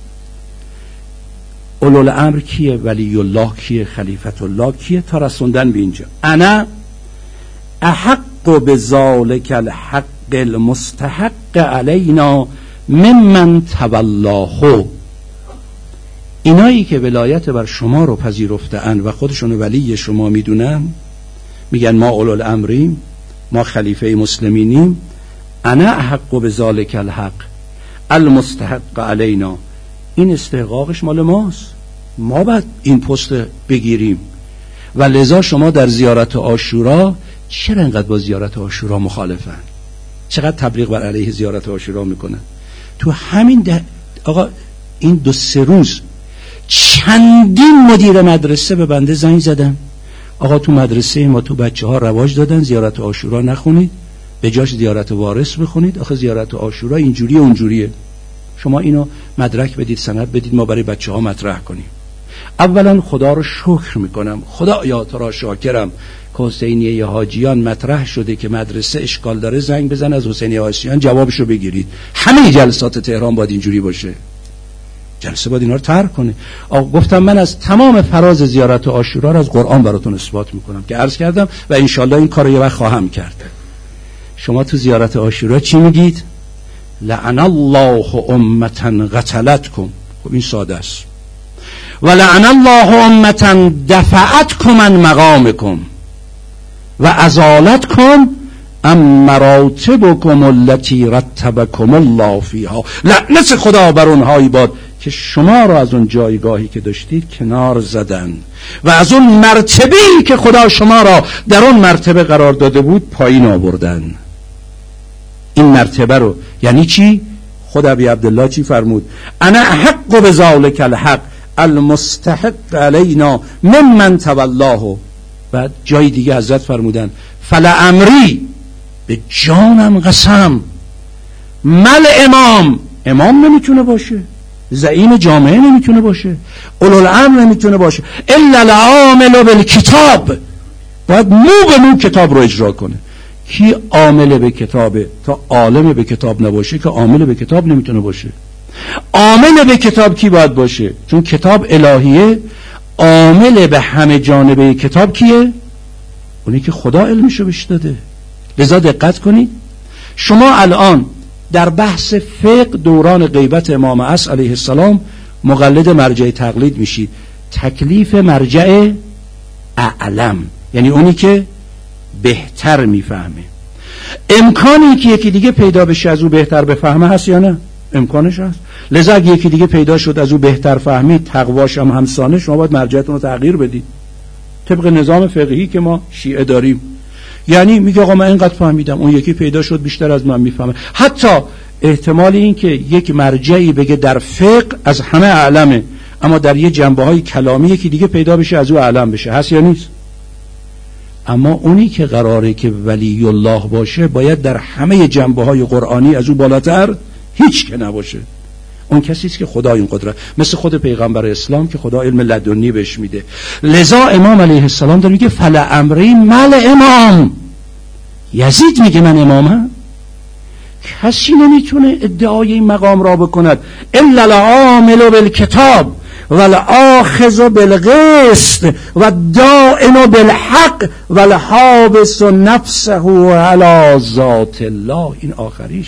اولوالامر کیه، ولی الله کیه، خلیفت الله کیه، تا رسوندن به اینجا. انا احق بذالک الحق المستحق علینا ممن تولاه. اینایی که ولایت بر شما رو پذیرفته‌اند و خودشون ولی شما میدونن، میگن ما اولوالامریم، ما خلیفه مسلمینیم. انا احق بذالک الحق المستحق علینا، این استحقاقش مال ماست، ما باید این پست بگیریم. و لذا شما در زیارت عاشورا چرا انقدر با زیارت عاشورا مخالفن؟ چقدر تبلیغ بر علیه زیارت عاشورا میکنن؟ تو همین آقا این 2-3 روز چندین مدیر مدرسه به بنده زنگ زدن، آقا تو مدرسه ما تو بچه ها رواج دادن زیارت عاشورا نخونید، به جاش زیارت وارث بخونید. آخه زیارت عاشورا اینجوریه اونجوریه، شما اینو مدرک بدید، سند بدید، ما برای بچه ها مطرح کنیم. اولا خدا رو شکر میکنم، خدا یا تو را شاکرم که حسینیه حاجیان مطرح شده که مدرسه اشکال داره، زنگ بزن از حسینیه حاجیان جوابشو بگیرید. همه جلسات تهران باید اینجوری باشه، جلسه باید اینا رو طرح کنه. گفتم من از تمام فراز زیارت عاشورا رو از قرآن براتون اثبات میکنم که عرض کردم و انشالله این کارو یه وقت خواهم کرد. شما تو زیارت عاشورا چی میگید؟ لعن الله امتا قتلتکم. خب این ساده است. و لعن الله امتا دفعتکم عن مقامکم و ازالتکم ام مراتبکم التي رتبکم الله فیها. لعنت خدا بر اونهایی باد که شما را از اون جایگاهی که داشتید کنار زدن و از اون مرتبه‌ای که خدا شما را در اون مرتبه قرار داده بود پایین آوردن. این مرتبه رو یعنی چی؟ خود ابی عبدالله چی فرمود؟ انا احق بذالک الحق المستحق علینا ممن تولاه. بعد جای دیگه حضرت فرمودن فلعمری، به جانم قسم، مل امام نمیتونه باشه، زعیم جامعه نمیتونه باشه، اولوالامر نمیتونه باشه، الا العامل بالکتاب، باید مو به مو کتاب رو اجرا کنه. کی عامل به کتابه؟ تا عالم به کتاب نباشه که عامل به کتاب نمیتونه باشه. عامل به کتاب کی باید باشه؟ چون کتاب الهیه. عامل به همه جانبه کتاب کیه؟ اونی که خدا علمشو بهش داده. لذا دقت کنید، شما الان در بحث فقه دوران غیبت امام عصر علیه السلام مقلد مرجع تقلید میشید. تکلیف مرجع اعلم، یعنی اونی که بهتر میفهمه. امکانی که یکی دیگه پیدا بشه از او بهتر بفهمه هست یا نه؟ امکانش هست. لذا اگه یکی دیگه پیدا شد از او بهتر فهمید، تقواش هم همسانه، شما باید مرجعتون رو تغییر بدید طبق نظام فقهی که ما شیعه داریم. یعنی میگه آقا من اینقدر فهمیدم، اون یکی پیدا شد بیشتر از من میفهمه. حتی احتمال این که یک مرجعی بگه در فقه از همه اعلمه، اما در یه جنبه های کلامی یکی دیگه پیدا بشه از او اعلم بشه، هست یا نیست؟ اما اونی که قراره که ولی الله باشه باید در همه جنبه های قرآنی از او بالاتر هیچ که نباشه. اون کسی است که خدا این قدرت، مثل خود پیغمبر اسلام که خدا علم لدنی بهش میده. لذا امام علیه السلام داره میگه فلعمری مل امام. یزید میگه من امامم؟ کسی نمیتونه ادعای این مقام را بکند الا العامل بالکتاب والآخذ بالقسط والدائم بالحق والحابس نفسه علی ذات الله. این آخریش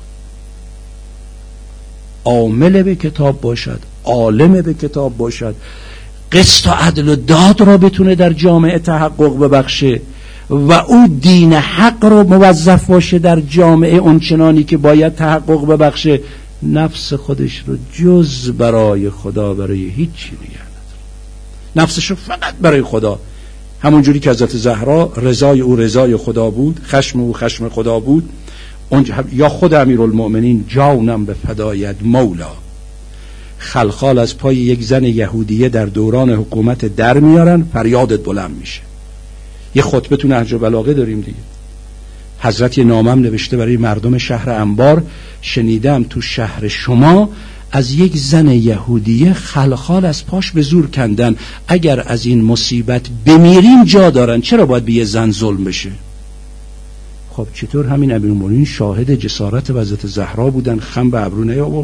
عامل به کتاب باشد، عالم به کتاب باشد، قسط و عدل و داد را بتونه در جامعه تحقق ببخشه و او دین حق رو موظف باشه در جامعه اونچنانی که باید تحقق ببخشه. نفس خودش رو جز برای خدا برای هیچی نگه نداره، نفسش رو فقط برای خدا. همون جوری که حضرت زهرا رضای او رضای خدا بود، خشم او خشم خدا بود، یا خود امیرالمؤمنین جانم به فدایت مولا. خلخال از پای یک زن یهودیه در دوران حکومت در میارن، فریادت بلند میشه. یه خطبه تو نهج البلاغه داریم دیگه. حضرت یه نامم نوشته برای مردم شهر انبار، شنیدم تو شهر شما از یک زن یهودیه خلخال از پاش به زور کندن، اگر از این مصیبت بمیریم جا دارن، چرا باید به یه زن ظلم بشه؟ خب چطور همین امیرالمومنین شاهد جسارت حضرت زهرا بودن، خم به ابرو نیاورد؟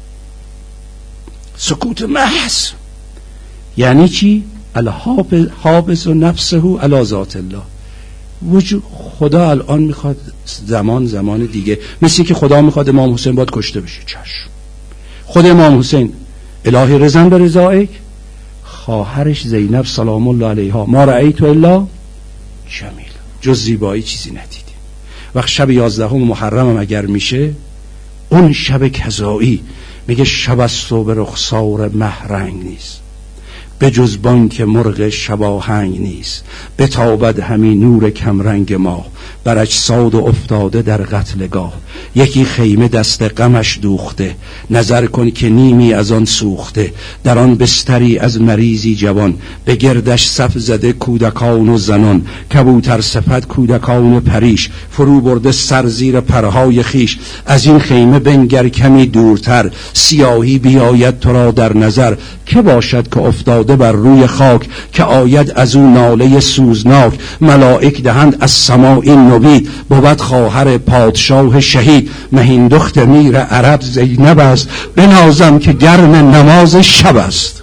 سکوت محض. یعنی چی؟ الحابس و نفسه علی ذات الله. وجود خدا الان میخواد زمان دیگه، مثل که خدا میخواد امام حسین باید کشته بشه، چشم. خود امام حسین الهی رضا به رضایک، خواهرش زینب سلام الله علیها ما رأیت الا جمیل، جز زیبایی چیزی ندیدیم. وقت شب 11 محرم اگر میشه، اون شب کذایی میگه شب است و به رخسار مهرنگ نیست، به جز بانک مرغ شباهنگ نیست، بتابد همی نور کمرنگ ما، بر اجساد افتاده در قتلگاه. یکی خیمه دست غمش دوخته، نظر کن که نیمی از آن سوخته. در آن بستری از مریضی جوان، به گردش صف زده کودکان و زنان. کبوتر صفت کودکان پریش، فرو برده سر زیر پرهای خیش. از این خیمه بنگر کمی دورتر، سیاهی بیاید تو را در نظر. که باشد که افتاده بر روی خاک، که آید از او ناله سوزناک. ملائک دهند از سماع این نوید، بود خواهر پادشاه شهید. مهین دخت میر عرب زینب است، بنازم که گرم نماز شب است.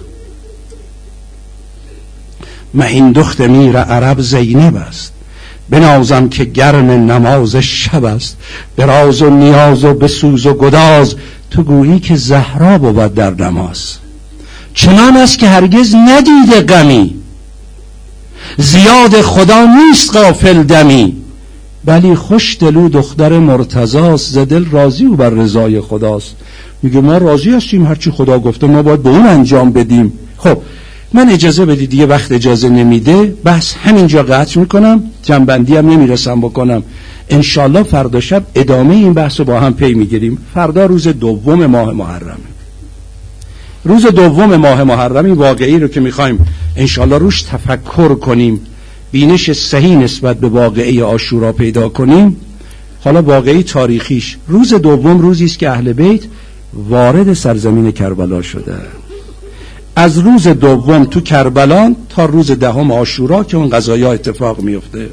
مهین دخت میر عرب زینب است، بنازم که گرم نماز شب است. به راز و نیاز و به سوز و گداز، تو گویی که زهرا بود در نماز. چنان است که هرگز ندیده غمی، زیاد خدا نیست غافل دمی. بلی خوش دلو دختر مرتضاست، ز دل راضی و بر رضای خداست. میگه ما راضی هستیم هرچی خدا گفته ما باید به اون انجام بدیم. خب من اجازه بدید، یه وقت اجازه نمیده، بس همینجا قطع میکنم، جنبندی هم نمیرسم بکنم. انشالله فردا شب ادامه این بحث رو با هم پی میگیریم. فردا روز دوم ماه محرمه. روز دوم ماه محرم این واقعی رو که میخوایم انشالله روش تفکر کنیم، بینش صحیح نسبت به واقعی عاشورا پیدا کنیم. حالا واقعی تاریخیش، روز دوم روزی است که اهل بیت وارد سرزمین کربلا شده. از روز دوم تو کربلا تا روز دهم عاشورا که اون قضایا اتفاق میفته.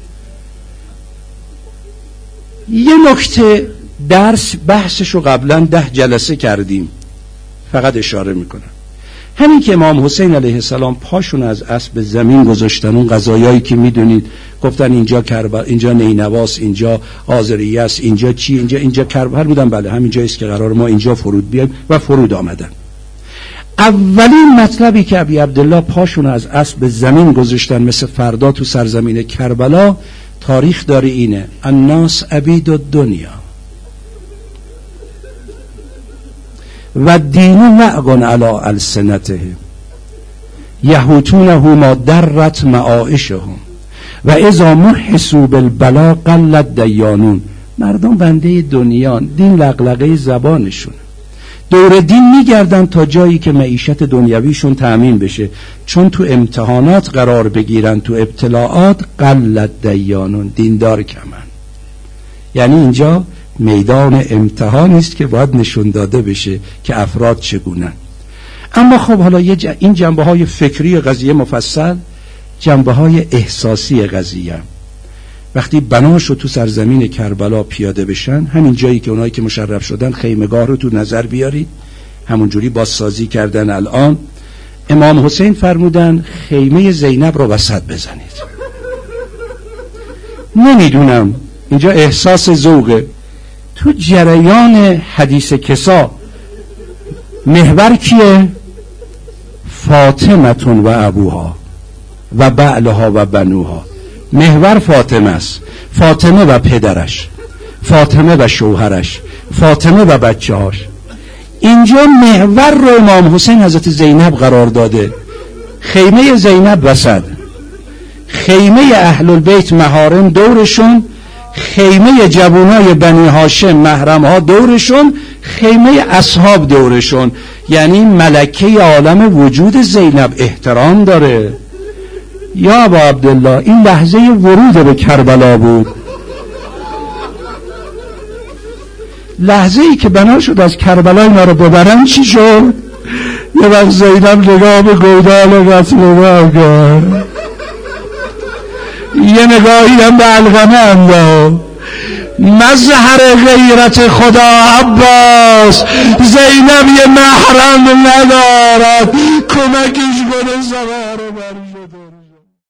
یه نکته درس بحثش رو قبلا 10 جلسه کردیم، فقط اشاره میکنم. همین که امام حسین علیه السلام پاشون از اسب زمین گذاشتن، اون قضایایی که میدونید، گفتن اینجا کربلا، اینجا نینواس، اینجا آذریه است، اینجا چی، اینجا کربلا بودن، بله همین جاییست که قرار ما اینجا فرود بیایم، و فرود آمدن. اولین مطلبی که ابی عبدالله پاشون از اسب زمین گذاشتن مثل فردا تو سرزمین کربلا، تاریخ داره اینه: الناس عبید الدنیا و دین لعقن علی السنتهم یحوتونه ما درت معایشهم و اذا محسوا بالبلا قلت دیانون. مردم بنده دنیان، دین لغلغه زبانشون، دور دین میگردن تا جایی که معیشت دنیویشون تأمین بشه، چون تو امتحانات قرار بگیرن، تو ابتلاعات قلت دیانون، دیندار کمن. یعنی اینجا میدان امتحانی است که باید نشون داده بشه که افراد چگونن. اما خب حالا این جنبه های فکری قضیه مفصل، جنبه های احساسی قضیه. وقتی بناشو تو سرزمین کربلا پیاده بشن، همین جایی که اونایی که مشرف شدن خیمگاه رو تو نظر بیارید، همونجوری بازسازی کردن. الان امام حسین فرمودن خیمه زینب رو وسط بزنید. نمیدونم، اینجا احساس ذوقه. تو جریان حدیث کسا محور کیه؟ فاطمه و ابوها و بعلها و بنوها. محور فاطمه است، فاطمه و پدرش، فاطمه و شوهرش، فاطمه و بچه‌هاش. اینجا محور رو امام حسین حضرت زینب قرار داده. خیمه زینب وسط، خیمه اهل البیت محارم دورشون، خیمه جوانای بنی هاشم محرمها دورشون، خیمه اصحاب دورشون. یعنی ملکه عالم وجود زینب احترام داره. یا ابا عبدالله، این لحظه ورود به کربلا بود، لحظه ای که بنا شد از کربلا اینا رو ببرن. چی شد؟ یه وقت زینب نگاه به گودال قتل نگاه کرد، یه نگاهی هم به علقمه انداخت. مظهر غیرت خدا عباس، زینب یه محرم ندارد، کمکش کنه سوار بر